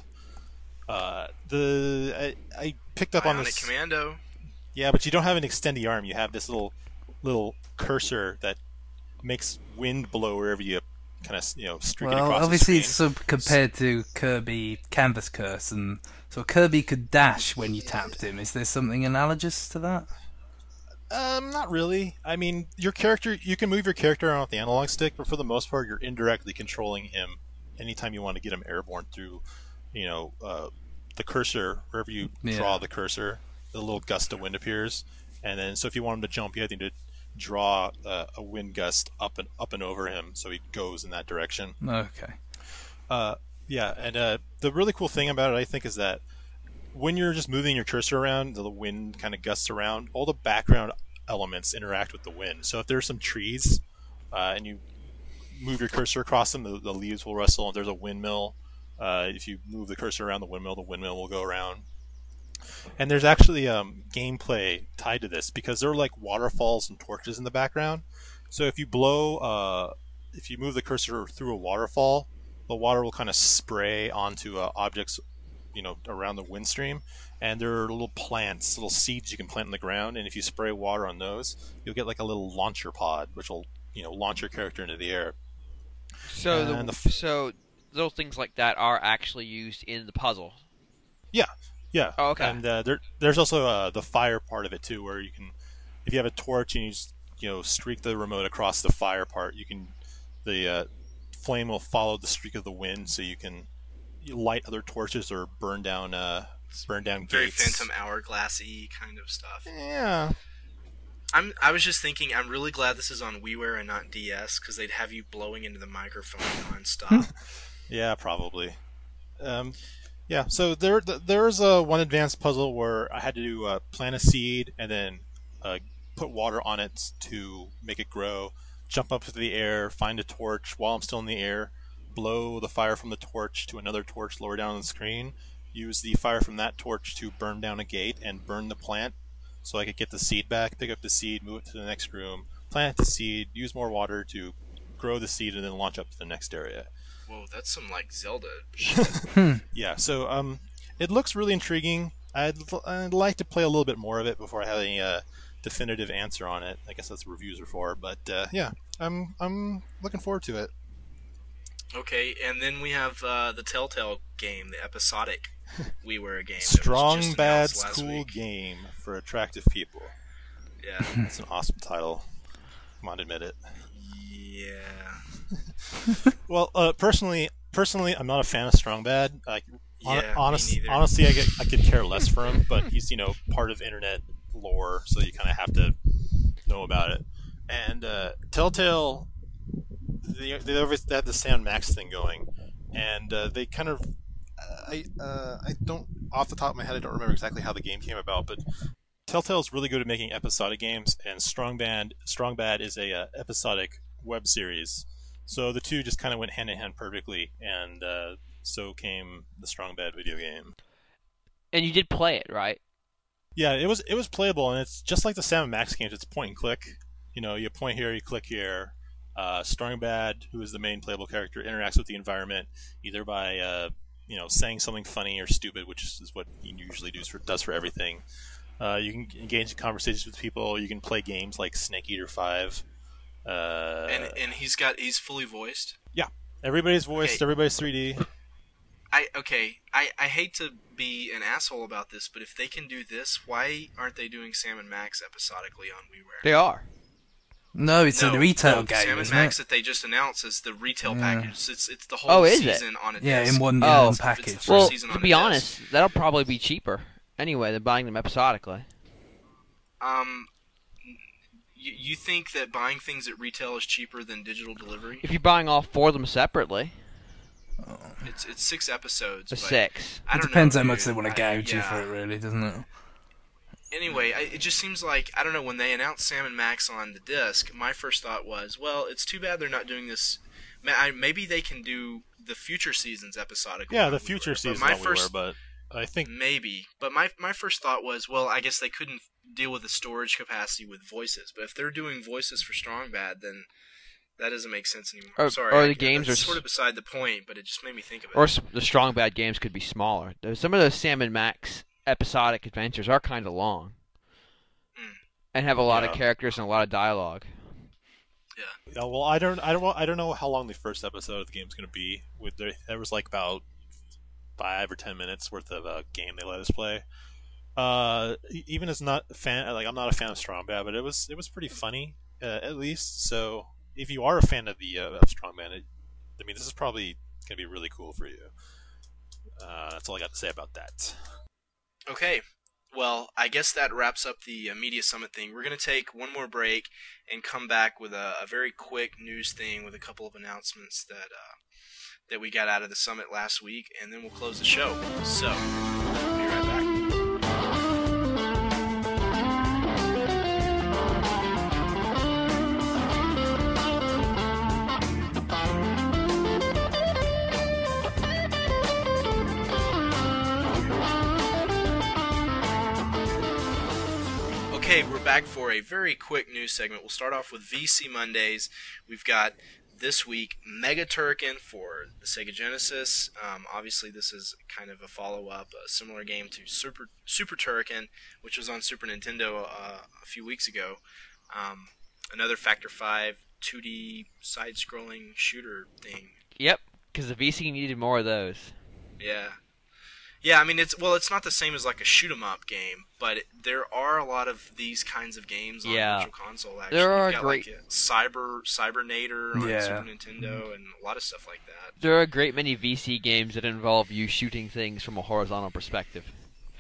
Uh, the I, I picked up on Bionic this. Commando. Yeah, but you don't have an extendy arm. You have this little little cursor that makes wind blow wherever you kind of you know streak it Well, across obviously the it's screen. sort of compared to Kirby Canvas Curse, and so Kirby could dash when you tapped him. Is there something analogous to that? Um, not really. I mean, your character, you can move your character around with the analog stick, but for the most part, you're indirectly controlling him anytime you want to get him airborne through, you know, uh, the cursor, wherever you Yeah. draw the cursor, the little gust of wind appears. And then, so if you want him to jump, you have to draw uh, a wind gust up and up and over him so he goes in that direction. Okay. Uh, yeah, and uh, the really cool thing about it, I think, is that when you're just moving your cursor around, the wind kind of gusts around, all the background elements interact with the wind. So if there's some trees uh, and you move your cursor across them, the, the leaves will rustle. If there's a windmill, uh, if you move the cursor around the windmill, the windmill will go around. And there's actually um, gameplay tied to this because there are like waterfalls and torches in the background. So if you blow, uh, if you move the cursor through a waterfall, the water will kind of spray onto uh, objects, you know, around the wind stream. And there are little plants, little seeds you can plant in the ground. And if you spray water on those, you'll get like a little launcher pod, which will, you know, launch your character into the air. So And the, the f- so little things like that are actually used in the puzzle. Yeah, yeah. Oh, okay. And uh, there, there's also uh, the fire part of it too, where you can, if you have a torch and you just, you know, streak the remote across the fire part, you can, the uh, flame will follow the streak of the wind, so you can light other torches or burn down, uh, burn down Very gates. Phantom Hourglassy kind of stuff. Yeah. I'm. I was just thinking. I'm really glad this is on WiiWare and not D S, because they'd have you blowing into the microphone nonstop. Yeah, probably. Um, yeah, so there, there's a one advanced puzzle where I had to uh, plant a seed and then uh, put water on it to make it grow, jump up into the air, find a torch while I'm still in the air, blow the fire from the torch to another torch lower down on the screen, use the fire from that torch to burn down a gate and burn the plant so I could get the seed back, pick up the seed, move it to the next room, plant the seed, use more water to grow the seed, and then launch up to the next area. Whoa, that's some like Zelda. Yeah, so um, it looks really intriguing. I'd, I'd like to play a little bit more of it before I have any uh, definitive answer on it. I guess that's what reviews are for. But uh, yeah, I'm I'm looking forward to it. Okay, and then we have uh, the Telltale game, the episodic WiiWare game. that was Strong, just bad, announced last school week. game for attractive people. Yeah. That's an awesome title. Come on, admit it. Yeah. Well, uh, personally, personally, I'm not a fan of Strong Bad. Like, hon- Yeah, me honest, neither. honestly, I, get, I could care less for him. But he's, you know, part of internet lore, so you kind of have to know about it. And uh, Telltale, they they always they have the Sam Max thing going, and uh, they kind of, uh, I uh, I don't off the top of my head, I don't remember exactly how the game came about, but Telltale is really good at making episodic games, and Strong Bad Strong Bad is a uh, episodic web series. So the two just kind of went hand in hand perfectly, and uh, so came the Strong Bad video game. And you did play it, right? Yeah, it was it was playable, and it's just like the Sam and Max games. It's point and click. You know, you point here, you click here. Uh, Strongbad, who is the main playable character, interacts with the environment either by uh, you know saying something funny or stupid, which is what he usually does for does for everything. Uh, you can engage in conversations with people. You can play games like Snake Eater Five. Uh, and and he's got he's fully voiced. Yeah, everybody's voiced. Okay. Everybody's three D. I okay. I, I hate to be an asshole about this, but if they can do this, why aren't they doing Sam and Max episodically on WiiWare? They are. No, it's no, a retail no, game, Sam and isn't Max it? that they just announced is the retail Yeah. package. It's it's the whole Oh, is it? season on a Yeah, disc. in one Oh. one It's package. the first Well, season to on a be disc. honest, that'll probably be cheaper anyway than buying them episodically. Um, you, you think that buying things at retail is cheaper than digital delivery? If you're buying all four of them separately, It's it's six episodes. a but six. I It don't depends know, how much dude. they want to I- gouge you yeah. for it, really, doesn't it? Anyway, I, it just seems like, I don't know, when they announced Sam and Max on the disc, my first thought was, well, it's too bad they're not doing this. ma- I- Maybe they can do the future seasons episodically. Yeah, on the WiiWare, future but season my on first, WiiWare, but I think Maybe. But my, my first thought was, well, I guess they couldn't deal with the storage capacity with voices. But if they're doing voices for Strong Bad, then that doesn't make sense anymore. Or- Sorry, or I- the games that's are sort s- of beside the point, but it just made me think of it. Or s- the Strong Bad games could be smaller. Those- Some of those Sam and Max episodic adventures are kind of long. Mm. And have a lot of Yeah. characters and a lot of dialogue. Yeah, well, I don't, I don't, I don't know how long the first episode of the game is going to be. With there, there was like about five or ten minutes worth of a game they let us play. Uh, e- even as not a fan, like I'm not a fan of Strong Bad, but it was, it was pretty funny uh, at least. So if you are a fan of the uh, of Strong Bad, it, I mean, this is probably going to be really cool for you. Uh, that's all I got to say about that. Okay. Well, I guess that wraps up the uh, Media Summit thing. We're going to take one more break and come back with a, a very quick news thing with a couple of announcements that uh, that we got out of the summit last week, and then we'll close the show. So, we'll be right back. Okay, we're back for a very quick news segment. We'll start off with V C Mondays. We've got this week Mega Turrican for the Sega Genesis. Um, obviously, this is kind of a follow-up, a similar game to Super Super Turrican, which was on Super Nintendo uh, a few weeks ago. Um, another Factor five two D side-scrolling shooter thing. Yep, because the V C needed more of those. Yeah. Yeah, I mean, it's well, it's not the same as like a shoot 'em up game, but it, there are a lot of these kinds of games on Yeah. Virtual Console. Actually, There are You've got, great- like, a Cyber Cybernator on Yeah. Super Nintendo, and a lot of stuff like that. There are a great many V C games that involve you shooting things from a horizontal perspective.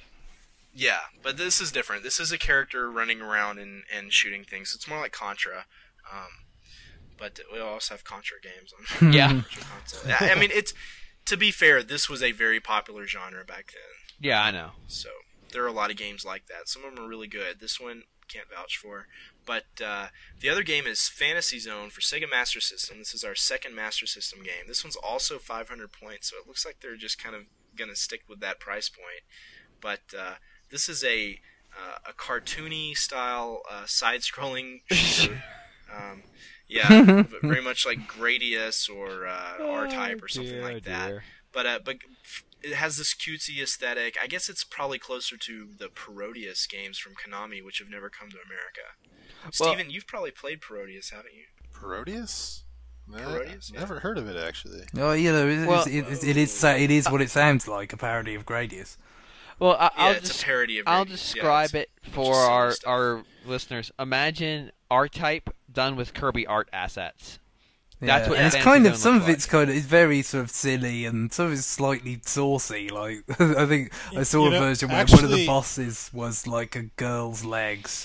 Yeah, but this is different. This is a character running around and, and shooting things. It's more like Contra. Um, but we also have Contra games on Yeah. Virtual Console. I I mean, it's to be fair, this was a very popular genre back then. Yeah, I know. So there are a lot of games like that. Some of them are really good. This one can't vouch for. But uh, the other game is Fantasy Zone for Sega Master System. This is our second Master System game. This one's also five hundred points, so it looks like they're just kind of going to stick with that price point. But uh, this is a uh, a cartoony style uh, side-scrolling shooter. um, yeah, very much like Gradius or uh, R-Type or something like that. But uh, but it has this cutesy aesthetic. I guess it's probably closer to the Parodius games from Konami, which have never come to America. Well- Steven, you've probably played Parodius, haven't you? Parodius? No, Parodius, yeah. Never heard of it actually. Oh, you know, it, Well- it, it, it is sa- it is what it sounds like, a parody of Gradius. Well, I, Yeah, I'll it's just a parody of. I'll Gradius. describe yeah, it it's for just silly our stuff. our listeners. Imagine R-Type done with Kirby art assets. That's what and it's Fantasy kind of Zone some looks of it's kind of it's very sort of silly and some of it's slightly saucy. Like I think I saw You a know, version where one of the actually- bosses was like a girl's legs.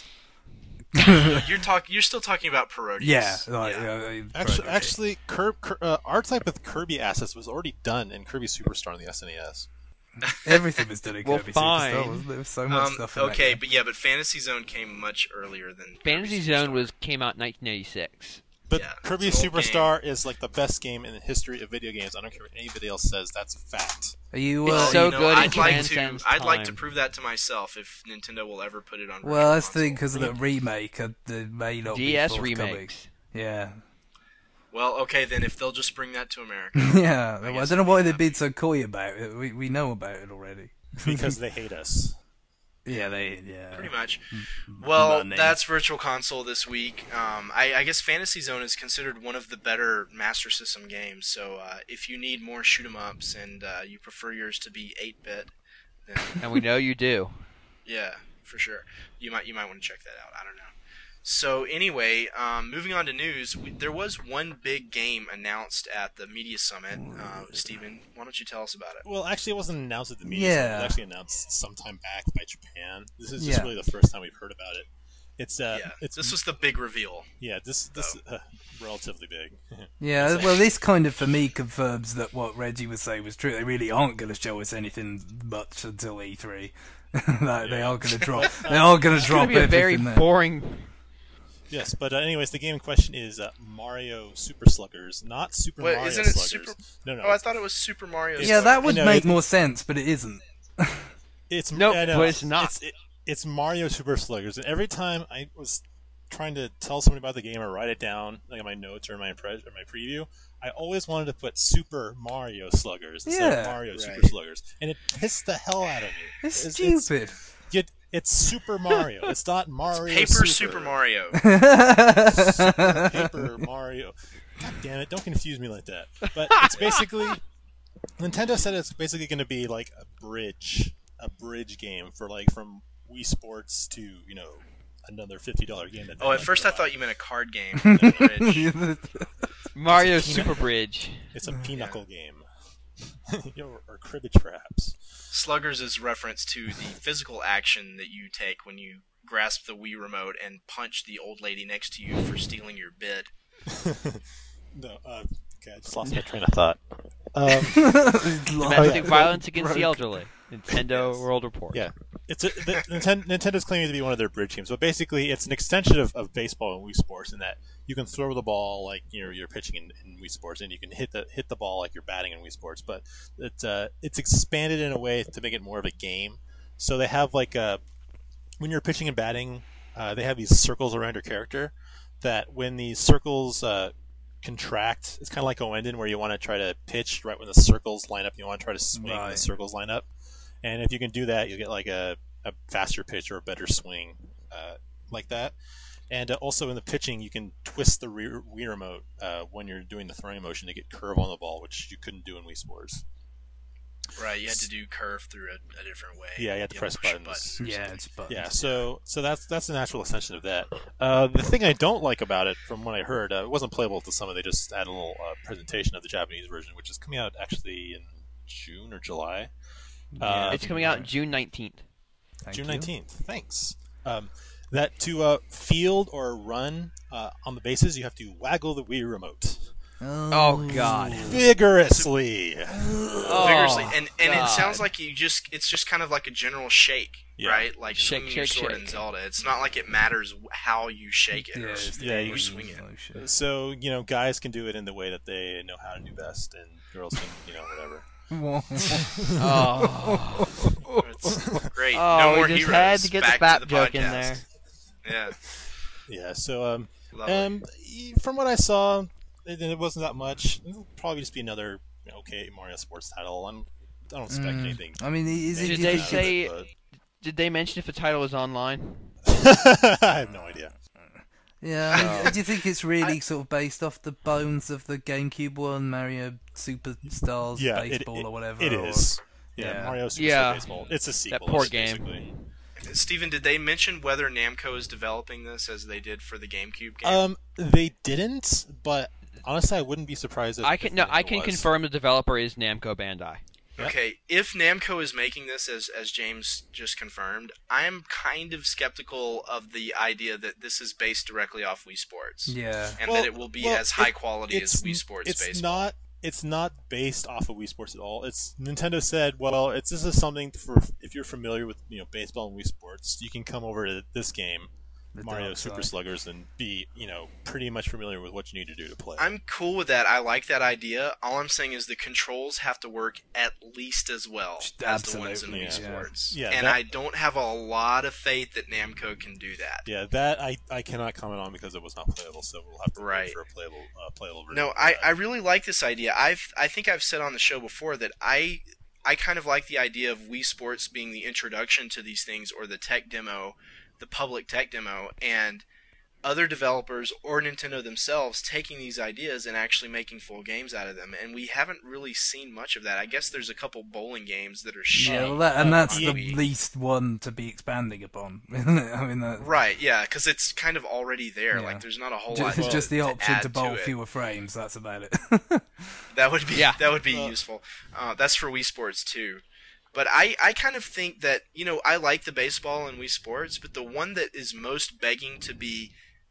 You're talk. You're still talking about Parodius. Yeah, like, Yeah. uh, Actually, right, actually, Cur- Cur- uh, R-Type with Kirby assets was already done in Kirby Superstar on the S N E S. everything was done in Well, Kirby fine. Superstar. Wasn't there? There was so much Um, stuff. In that okay, game. but yeah, but Fantasy Zone came much earlier than Fantasy Kirby Zone Superstar. was came out in nineteen eighty-six. But Yeah, Kirby it's an old Superstar is like the best game in the history of video games. I don't care what anybody else says. That's a fact. Are you? It's Uh, so you know, good, it I'd like to. transcends I'd like to time. prove that to myself if Nintendo will ever put it on. well, that's Virtual the thing Console. because of the remake. Uh, the may not D S be forthcoming. remakes. Yeah, Well, okay, then if they'll just bring that to America. yeah. I I, guess don't know I'd why be they've happy. been so coy about it. We we know about it already. Because they hate us. Yeah, they. Yeah. Pretty much. Well, Money. that's Virtual Console this week. Um, I, I guess Fantasy Zone is considered one of the better Master System games. So uh, if you need more shoot 'em ups and uh, you prefer yours to be eight bit, then And we know you do. yeah, for sure, you might you might want to check that out. I don't know. So anyway, um, moving on to news, we, there was one big game announced at the Media Summit. Uh, Steven, why don't you tell us about it? Well, actually, it wasn't announced at the media. Yeah. It was actually announced sometime back by Japan. This is just Yeah. really the first time we've heard about it. It's uh, yeah, it's this was the big reveal. yeah, this this uh, relatively big. Yeah, well, this kind of for me confirms that what Reggie was saying was true. They really aren't going to show us anything much until E three. Like, They Yeah. are going to drop. They are going to It's drop going to be a very everything there. boring. Yes, but uh, anyways, the game in question is uh, Mario Super Sluggers, not Super Wait, Mario isn't it Sluggers. Super- No, no, Oh, I it's, thought it was Super Mario. Yeah, that would I know, make it- more sense, but it isn't. it's Nope, I know, but it's not. It's, it, it's Mario Super Sluggers, and every time I was trying to tell somebody about the game or write it down, like in my notes or in my impre- or my preview, I always wanted to put Super Mario Sluggers instead Yeah. of Mario Right. Super Sluggers, and it pissed the hell out of me. It's It's- stupid. It's, it's Super Mario. It's not Mario. Paper Super Mario. Paper Mario. God damn it! Don't confuse me like that. But it's basically Nintendo said it's basically going to be like a bridge, a bridge game for like from Wii Sports to you know another fifty dollar game. That they Oh, at like first to I thought provide. you meant a card game. The bridge. Mario It's a peanut. Super Bridge. It's a Mm, pinochle game. You know, or cribbage perhaps. Sluggers is reference to the physical action that you take when you grasp the Wii remote and punch the old lady next to you for stealing your bid. No, uh, okay, I just lost my train of thought. Um, Domestic yeah. violence against the Broke. elderly. Nintendo Yes. World Report. Yeah, it's a, the, Ninten- Nintendo's claiming to be one of their bridge games, but basically it's an extension of, of baseball and Wii Sports in that you can throw the ball like you know you're pitching in, in Wii Sports, and you can hit the hit the ball like you're batting in Wii Sports. But it's uh, it's expanded in a way to make it more of a game. So they have like a when you're pitching and batting, uh, they have these circles around your character. That when these circles uh, contract, it's kind of like Oendon, where you want to try to pitch right when the circles line up. You want to try to swing when the Right. circles line up. And if you can do that, you'll get like a, a faster pitch or a better swing uh, like that. And uh, also in the pitching, you can twist the Wii, Wii remote uh, when you're doing the throwing motion to get curve on the ball, which you couldn't do in Wii Sports. Right, you had to do curve through a, a different way. Yeah, you had to press push a buttons. button or Yeah, something. it's buttons. Yeah, so so that's that's a natural extension of that. Uh, the thing I don't like about it, from what I heard, uh, it wasn't playable at the summit. They just had a little uh, presentation of the Japanese version, which is coming out actually in June or July. Uh, It's coming out June nineteenth. Thank June you. nineteenth. Thanks. Um, that to uh, field or run uh, on the bases, you have to waggle the Wii remote Oh, God. vigorously. Oh, Vigorously, and and it God. sounds like you just it's just kind of like a general shake, Yeah. right? Like Shake, swinging your shake, sword shake. in Zelda. It's not like it matters how you shake it Yeah, or, it's Yeah, or you- swing it. motion. So you know, guys can do it in the way that they know how to do best, and girls can, you know, whatever. Oh, It's great. oh no we more just heroes. had to get Back the bat to the joke in podcast. there. Yeah, Yeah. So um, lovely. um, y- from what I saw, it, it wasn't that much. It'll probably just be another okay Mario Sports title. I'm, I don't expect Mm. anything. I mean, is it? Did do you they think say- But- Did they mention if the title is online? I have no idea. Yeah, I mean, do you think it's really sort of based off the bones of the GameCube one, Mario Superstars Yeah, it- Baseball it- or whatever? It or- is. Yeah, yeah. Mario Superstar Yeah. Baseball. It's a sequel. poor it's game. basically. Steven, did they mention whether Namco is developing this as they did for the GameCube game? Um, they didn't, but honestly, I wouldn't be surprised if I can if no, it I can was. confirm the developer is Namco Bandai. Yep. Okay, if Namco is making this, as as James just confirmed, I am kind of skeptical of the idea that this is based directly off Wii Sports, Yeah. and Well- that it will be well, as high it- quality as It's Wii Sports It's baseball. not. It's not based off of Wii Sports at all. It's Nintendo said, well, it's this is something for if you're familiar with you know baseball and Wii Sports, you can come over to this game the Mario dark Super side. Sluggers and be, you know, pretty much familiar with what you need to do to play. I'm cool with that. I like that idea. All I'm saying is the controls have to work at least as well as the ones in Absolutely, Wii yeah. Sports. Yeah, and that- I don't have a lot of faith that Namco can do that. Yeah, that I, I cannot comment on because it was not playable, so we'll have to Right. wait for a playable uh, playable version. No, of I, that. I really like this idea. I've I think I've said on the show before that I I kind of like the idea of Wii Sports being the introduction to these things, or the tech demo, the public tech demo, and other developers or Nintendo themselves taking these ideas and actually making full games out of them. And we haven't really seen much of that. I guess there's a couple bowling games that are shit. Yeah, well, that, and Uh, that's yeah. the least one to be expanding upon, isn't it? I mean, that, Right, yeah, because it's kind of already there. Yeah. Like, there's not a whole just, lot just the to option add to bowl it. fewer frames. That's about it. That would be Yeah. that would be Uh, useful. Uh, that's for Wii Sports too. But I, I kind of think that, you know, I like the baseball in Wii Sports, but the one that is most begging to be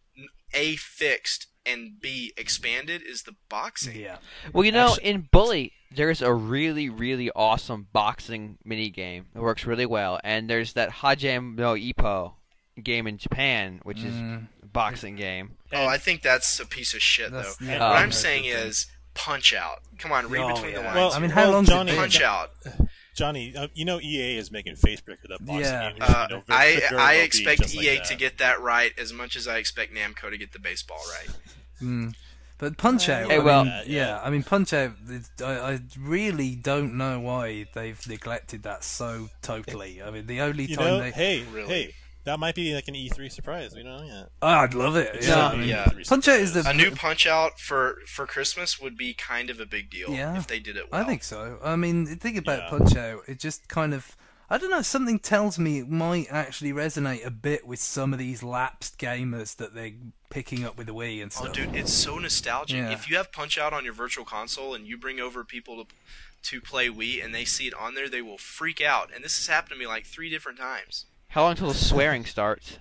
A, fixed, and B, expanded is the boxing. yeah. Well, you know, Actually- in Bully, there's a really, really awesome boxing mini game that works really well, and there's that Hajime no Ippo game in Japan, which is Mm. a boxing game. Oh, I think that's a piece of shit, though. That's- yeah, what um, I'm that's saying the thing. is Punch Out. Come on, read Oh, between the yeah. lines. Well, I mean, here. how long's Johnny, it been? Punch Out. Johnny, uh, you know E A is making face breaker that boxing Yeah. game. which, Uh, you know, very- I could very I well be expect just like E A that. to get that right as much as I expect Namco to get the baseball right. Mm. But Punch Out, Hey, I well- mean, Yeah, yeah, yeah. I mean, Punch Out, it's- I, I really don't know why they've neglected that so totally. I mean, the only You time know, they... hey, Really? hey, that might be like an E three surprise. We don't know yet. Oh, I'd love it. It Yeah, should I be mean, an yeah. E three Punch Out is surprise. the- A new Punch Out for, for Christmas would be kind of a big deal Yeah. if they did it well. I think so. I mean, the thing about Yeah. Punch Out, it just kind of... I don't know, something tells me it might actually resonate a bit with some of these lapsed gamers that they're picking up with the Wii and Oh, stuff. dude, it's so nostalgic. Yeah. If you have Punch Out on your virtual console and you bring over people to to play Wii and they see it on there, they will freak out. And this has happened to me like three different times. How long until the swearing starts?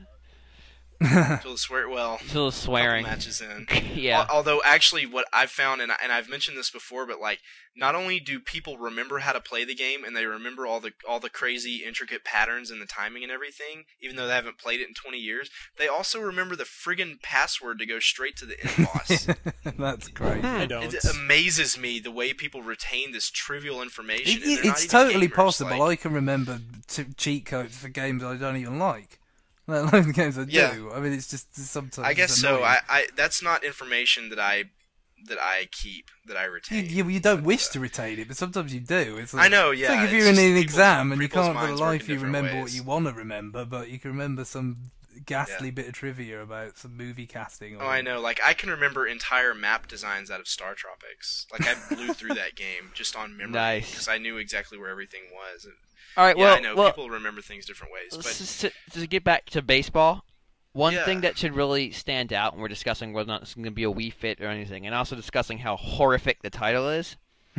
Until the swear, well, Until the couple swearing. matches in. Yeah. Al- Although, actually, what I've found, and, I, and I've mentioned this before, but like, not only do people remember how to play the game, and they remember all the all the crazy, intricate patterns and the timing and everything, even though they haven't played it in twenty years, they also remember the friggin' password to go straight to the end boss. That's great. I don't. It amazes me the way people retain this trivial information. It- and they're not it's even totally gamers, possible. like- I can remember t- cheat codes for games I don't even like. Let alone the games I Yeah. do. I mean, it's just sometimes. I guess it's so. annoying. I, I that's not information that I that I keep that I You, retain. you, you don't wish to retain it, but sometimes you do. It's like, I know, It's yeah, like if it's you're in just an people's- exam and you people's can't for the minds work in life you different remember what ways. you want to remember, but you can remember some ghastly Yeah. bit of trivia about some movie casting. Or Oh, I know. Like I can remember entire map designs out of Star Tropics. Like I blew through that game just on memory Nice. because I knew exactly where everything was. And, All right. yeah, well, I know well, people remember things different ways, let's but just to, to get back to baseball. One Yeah. thing that should really stand out when we're discussing whether or not this is going to be a Wii Fit or anything, and also discussing how horrific the title is.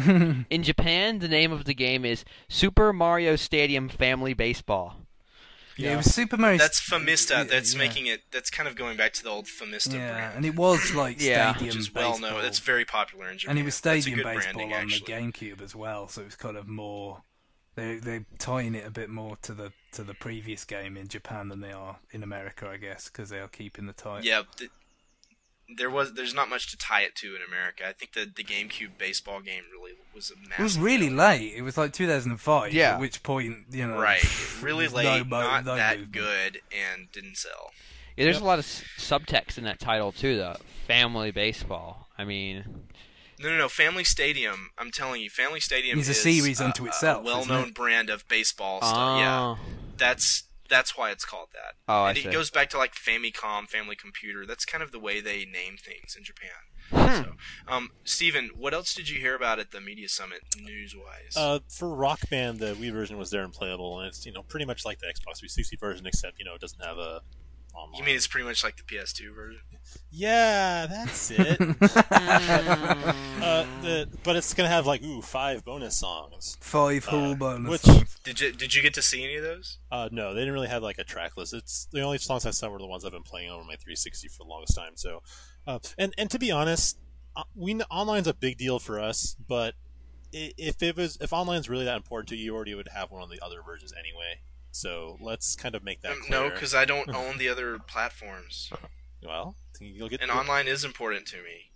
In Japan, the name of the game is Super Mario Stadium Family Baseball. yeah, it was Super Mario. that's St- Famista. yeah, That's yeah. making it. That's kind of going back to the old Famista Yeah, brand, and it was like Yeah. stadium which is well baseball. known. That's very popular in Japan. and it was That's a stadium good baseball branding, on actually. the GameCube as well, so it was kind of more. They they're tying it a bit more to the to the previous game in Japan than they are in America, I guess, because they are keeping the title. Yeah, th- there was. There's not much to tie it to in America. I think the the GameCube baseball game really was a massive. It was really failure. late. It was like two thousand five. Yeah. At which point, you know, Right, really there's late, no mo- not no that movement. good, and didn't sell. Yeah, there's Yep. a lot of s- subtext in that title too, though. Family baseball. I mean, No, no, no. Family Stadium. I'm telling you, Family Stadium It's a is series uh, unto itself, A isn't well-known it? brand of baseball stuff. Yeah, oh, that's that's why it's called that. Oh, I and it see. goes back to like Famicom, Family Computer. That's kind of the way they name things in Japan. Hmm. So, um, Steven, what else did you hear about at the Media Summit news-wise? Uh, for Rock Band, the Wii version was there and playable, and it's you know pretty much like the Xbox three sixty version, except you know it doesn't have a online. you mean it's pretty much like the P S two version? Yeah, that's it. Mm. uh, the, but it's gonna have like ooh five bonus songs. Five Uh, whole bonus which- songs. Did you did you get to see any of those? Uh, no, they didn't really have like a track list. It's the only songs I saw were the ones I've been playing over my three sixty for the longest time. So, uh, and and to be honest, uh, we online's a big deal for us. But i- if it was if online's really that important to you, you already would have one of the other versions anyway. So let's kind of make that Um, clear. no, because I don't own the other platforms. Well, you'll get And online is important to me.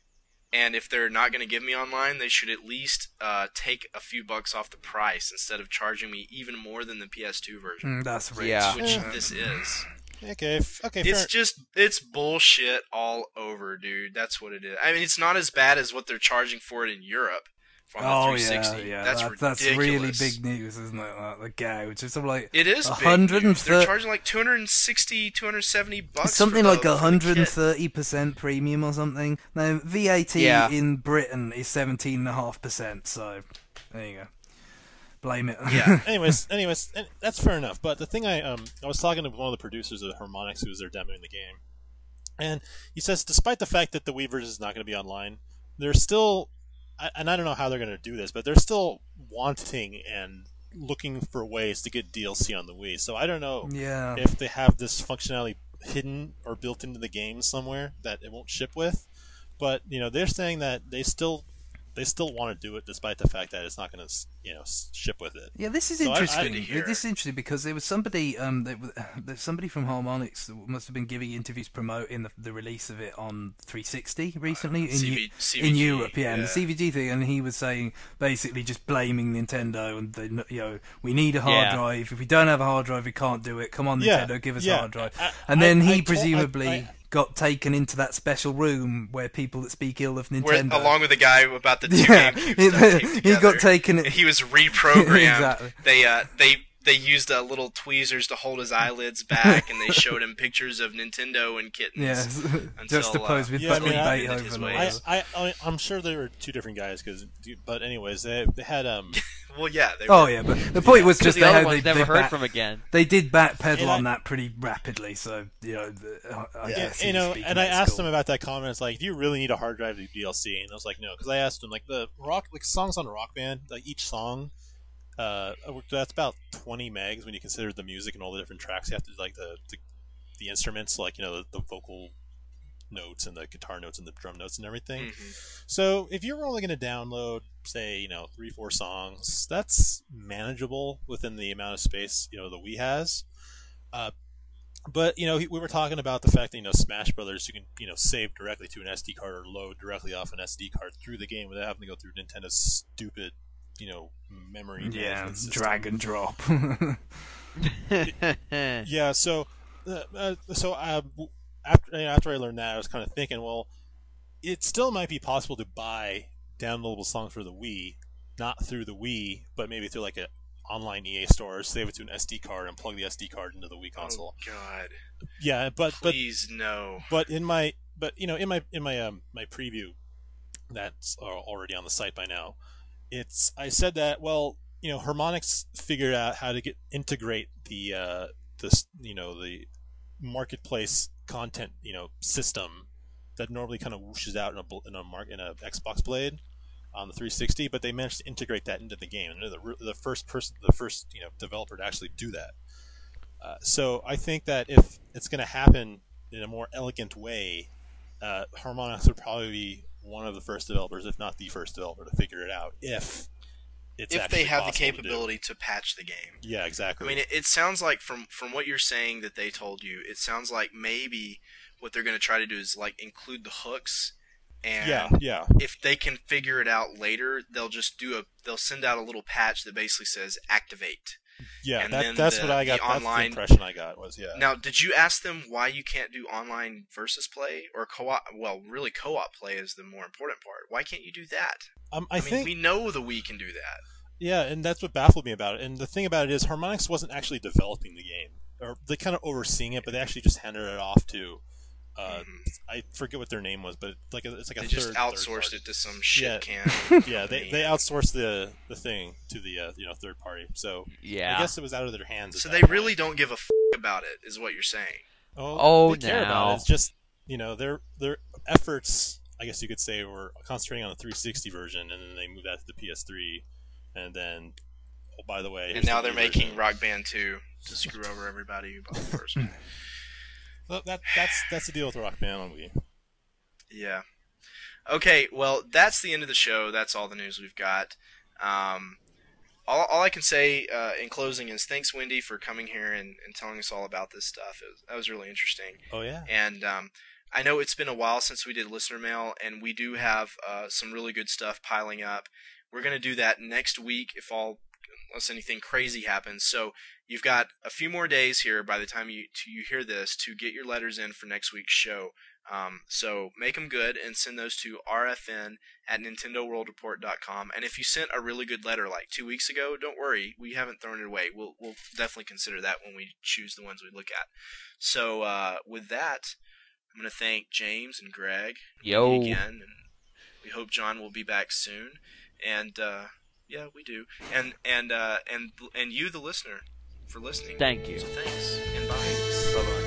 And if they're not going to give me online, they should at least uh, take a few bucks off the price instead of charging me even more than the P S two version, Mm, that's rich. Yeah. which Yeah. this is. Okay, f- okay, It's fair. just, it's bullshit all over, dude. That's what it is. I mean, it's not as bad as what they're charging for it in Europe from the Oh three sixty. yeah, yeah. That's that, that's really ridiculous. big news, isn't it? Like, the gouge. It's something like It is one big hundred news. They're thirty charging like two hundred sixty, two hundred seventy bucks. something for like the, one for the hundred kit. thirty percent premium or something. Now V A T Yeah. in Britain is seventeen point five percent. So there you go. Blame it. Yeah. anyways, anyways, and that's fair enough. But the thing I um I was talking to one of the producers of Harmonix who was there demoing the game, and he says despite the fact that the Wii version is not going to be online, they're still, I- and I don't know how they're going to do this, but they're still wanting and looking for ways to get D L C on the Wii. So I don't know Yeah. if they have this functionality hidden or built into the game somewhere that it won't ship with. But you know, they're saying that they still they still want to do it despite the fact that it's not going to you know ship with it. Yeah, this is So I- I- interesting. to hear. This is interesting because there was somebody, um, that, w- that somebody from Harmonix that must have been giving interviews promoting the, the release of it on three sixty recently in, C Eu- V C in V G, Europe. Yeah, and yeah. the C V G thing, and he was saying basically just blaming Nintendo and they, you know, we need a hard Yeah. drive. If we don't have a hard drive, we can't do it. Come on, Yeah, Nintendo, give us yeah. a hard drive. I- And I- then I he told- presumably. I- I- got taken into that special room where people that speak ill of Where, Nintendo. along with the guy about the two Yeah, GameCubes he- that taped he together. got taken- And he was reprogrammed. Exactly. They uh they they used uh, little tweezers to hold his eyelids back, and they showed him pictures of Nintendo and kittens. Yes, Until, just to pose uh, with Yeah, I Bentley mean, I- Beethoven. his or ways. I, whatever. I, I I'm sure they were two different guys, cause, but anyways, they, they had um Well, yeah. They Oh were, yeah, but the point was Because just the other how one's they, never they, heard back, from again. they did backpedal And I- on that pretty rapidly. So you know, the, uh, I Yeah, guess he you was know, speaking and I at asked school. him about that comment. It's like, do you really need a hard drive to do D L C? And I was like, no, because I asked him like the rock, like songs on Rock Band, like each song, uh, that's about twenty megs when you consider the music and all the different tracks. You have to like the the, the instruments, like you know the, the vocal notes and the guitar notes and the drum notes and everything. Mhm. So if you're only going to download, say, you know, three, four songs, that's manageable within the amount of space, you know, the Wii has. Uh, but, you know, we were talking about the fact that, you know, Smash Brothers, you can, you know, save directly to an S D card or load directly off an S D card through the game without having to go through Nintendo's stupid, you know, memory yeah, management system. drag and drop. Yeah, so, uh, uh, so uh, after after I learned that, I was kind of thinking, well, it still might be possible to buy downloadable songs for the Wii, not through the Wii, but maybe through like a online E A store, save it to an S D card, and plug the S D card into the Wii console. Oh God! Yeah, but but Please no. but in my but you know in my in my um my preview that's uh, already on the site by now, it's I said that well you know Harmonix figured out how to get integrate the uh this you know the marketplace content you know system that normally kind of whooshes out in a bl- in a mark in a Xbox Blade on the three sixty, but they managed to integrate that into the game, and they're the the first person the first you know developer to actually do that. Uh, so I think that if it's going to happen in a more elegant way, uh, Harmonix would probably be one of the first developers, if not the first developer, to figure it out. If it's If actually they have the possible to do. capability to patch the game. Yeah, exactly. I mean, it, it sounds like from from what you're saying that they told you, it sounds like maybe what they're going to try to do is like include the hooks, and yeah, yeah, if they can figure it out later, they'll just do a they'll send out a little patch that basically says activate. yeah. and That, then that's the- what I got. the That's online- the impression I got was yeah. Now, did you ask them why you can't do online versus play or co-op? Well, really, co-op play is the more important part. Why can't you do that? um, I, I, mean, think we know the Wii can do that. yeah, and that's what baffled me about it. And the thing about it is, Harmonix wasn't actually developing the game, or they kind of overseeing it, but they actually just handed it off to. Uh, Mhm. I forget what their name was, but like a, it's like a They third. just third outsourced party. it to some shit Yeah. can. Yeah, they they company. outsourced the the thing to the uh, you know third party. So Yeah. I guess it was out of their hands. at So that they point. really don't give a f- about it, is what you're saying. Oh, Oh, they care about now. it. It's just you know their their efforts. I guess you could say were concentrating on the three sixty version, and then they moved that to the P S three, and then oh by the way, And here's now the they're Wii making version. Rock Band two to screw over everybody who bought the first one. So that that's that's the deal with Rock Band on Wii. Yeah. Okay, well, that's the end of the show. That's all the news we've got. Um, all, all I can say uh, in closing is thanks, Wendy, for coming here and, and telling us all about this stuff. It was, that was really interesting. Oh, yeah. And um, I know it's been a while since we did listener mail, and we do have uh, some really good stuff piling up. We're going to do that next week if all, unless anything crazy happens. So you've got a few more days here by the time you to, you hear this to get your letters in for next week's show. Um, so make them good and send those to r f n at nintendo world report dot com. And if you sent a really good letter like two weeks ago, don't worry, we haven't thrown it away. We'll we'll definitely consider that when we choose the ones we look at. So uh, with that, I'm going to thank James and Greg Yo. again, and we hope John will be back soon. And uh, yeah, we do. And and uh, and and you, the listener, for listening. Thank you. So thanks and bye. Bye bye.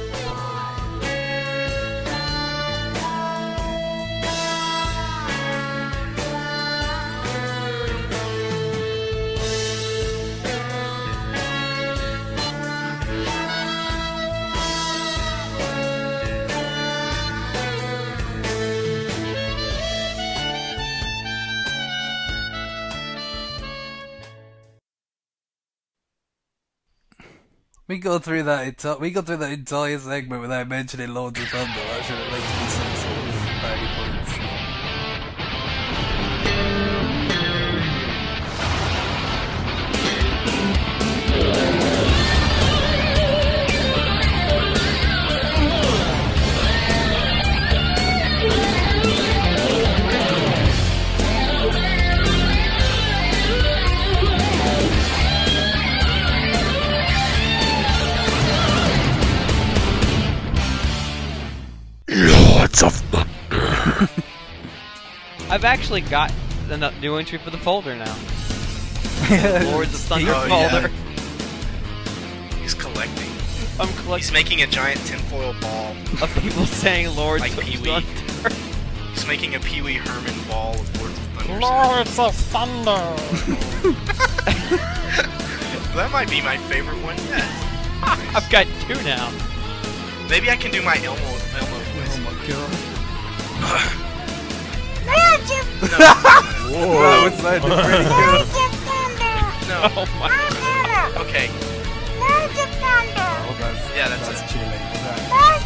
We got through that entire we got through that entire segment without mentioning Lords of Thunder. That should have leaked me some sort of brownie points. Lords of Thunder. I've actually got the n- new entry for the folder now. Lords of Thunder Oh, yeah. folder. He's collecting. I'm He's collecting making a giant tinfoil ball. of people saying Lords Like of Pee-wee. Thunder. He's making a Pee Wee Herman ball of Lords of Thunder. Lords of Thunder. That might be my favorite one yet. I've got two now. Maybe I can do my Elmo Elmo quiz. Oh my god. No, That was sounding pretty good. no. Oh my god. Okay. Oh, that's, Yeah, that's that's it. chilling. That-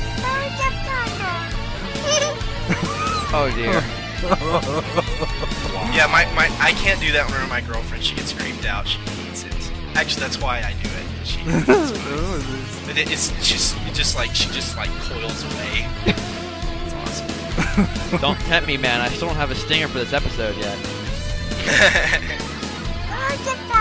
Oh dear. Yeah, my, my I can't do that when my girlfriend. She gets creeped out. She hates it. Actually, that's why I do it. She hates it. But it, it's just it just like she just like coils away. It's awesome. Don't tempt me, man. I still don't have a stinger for this episode yet. Lords of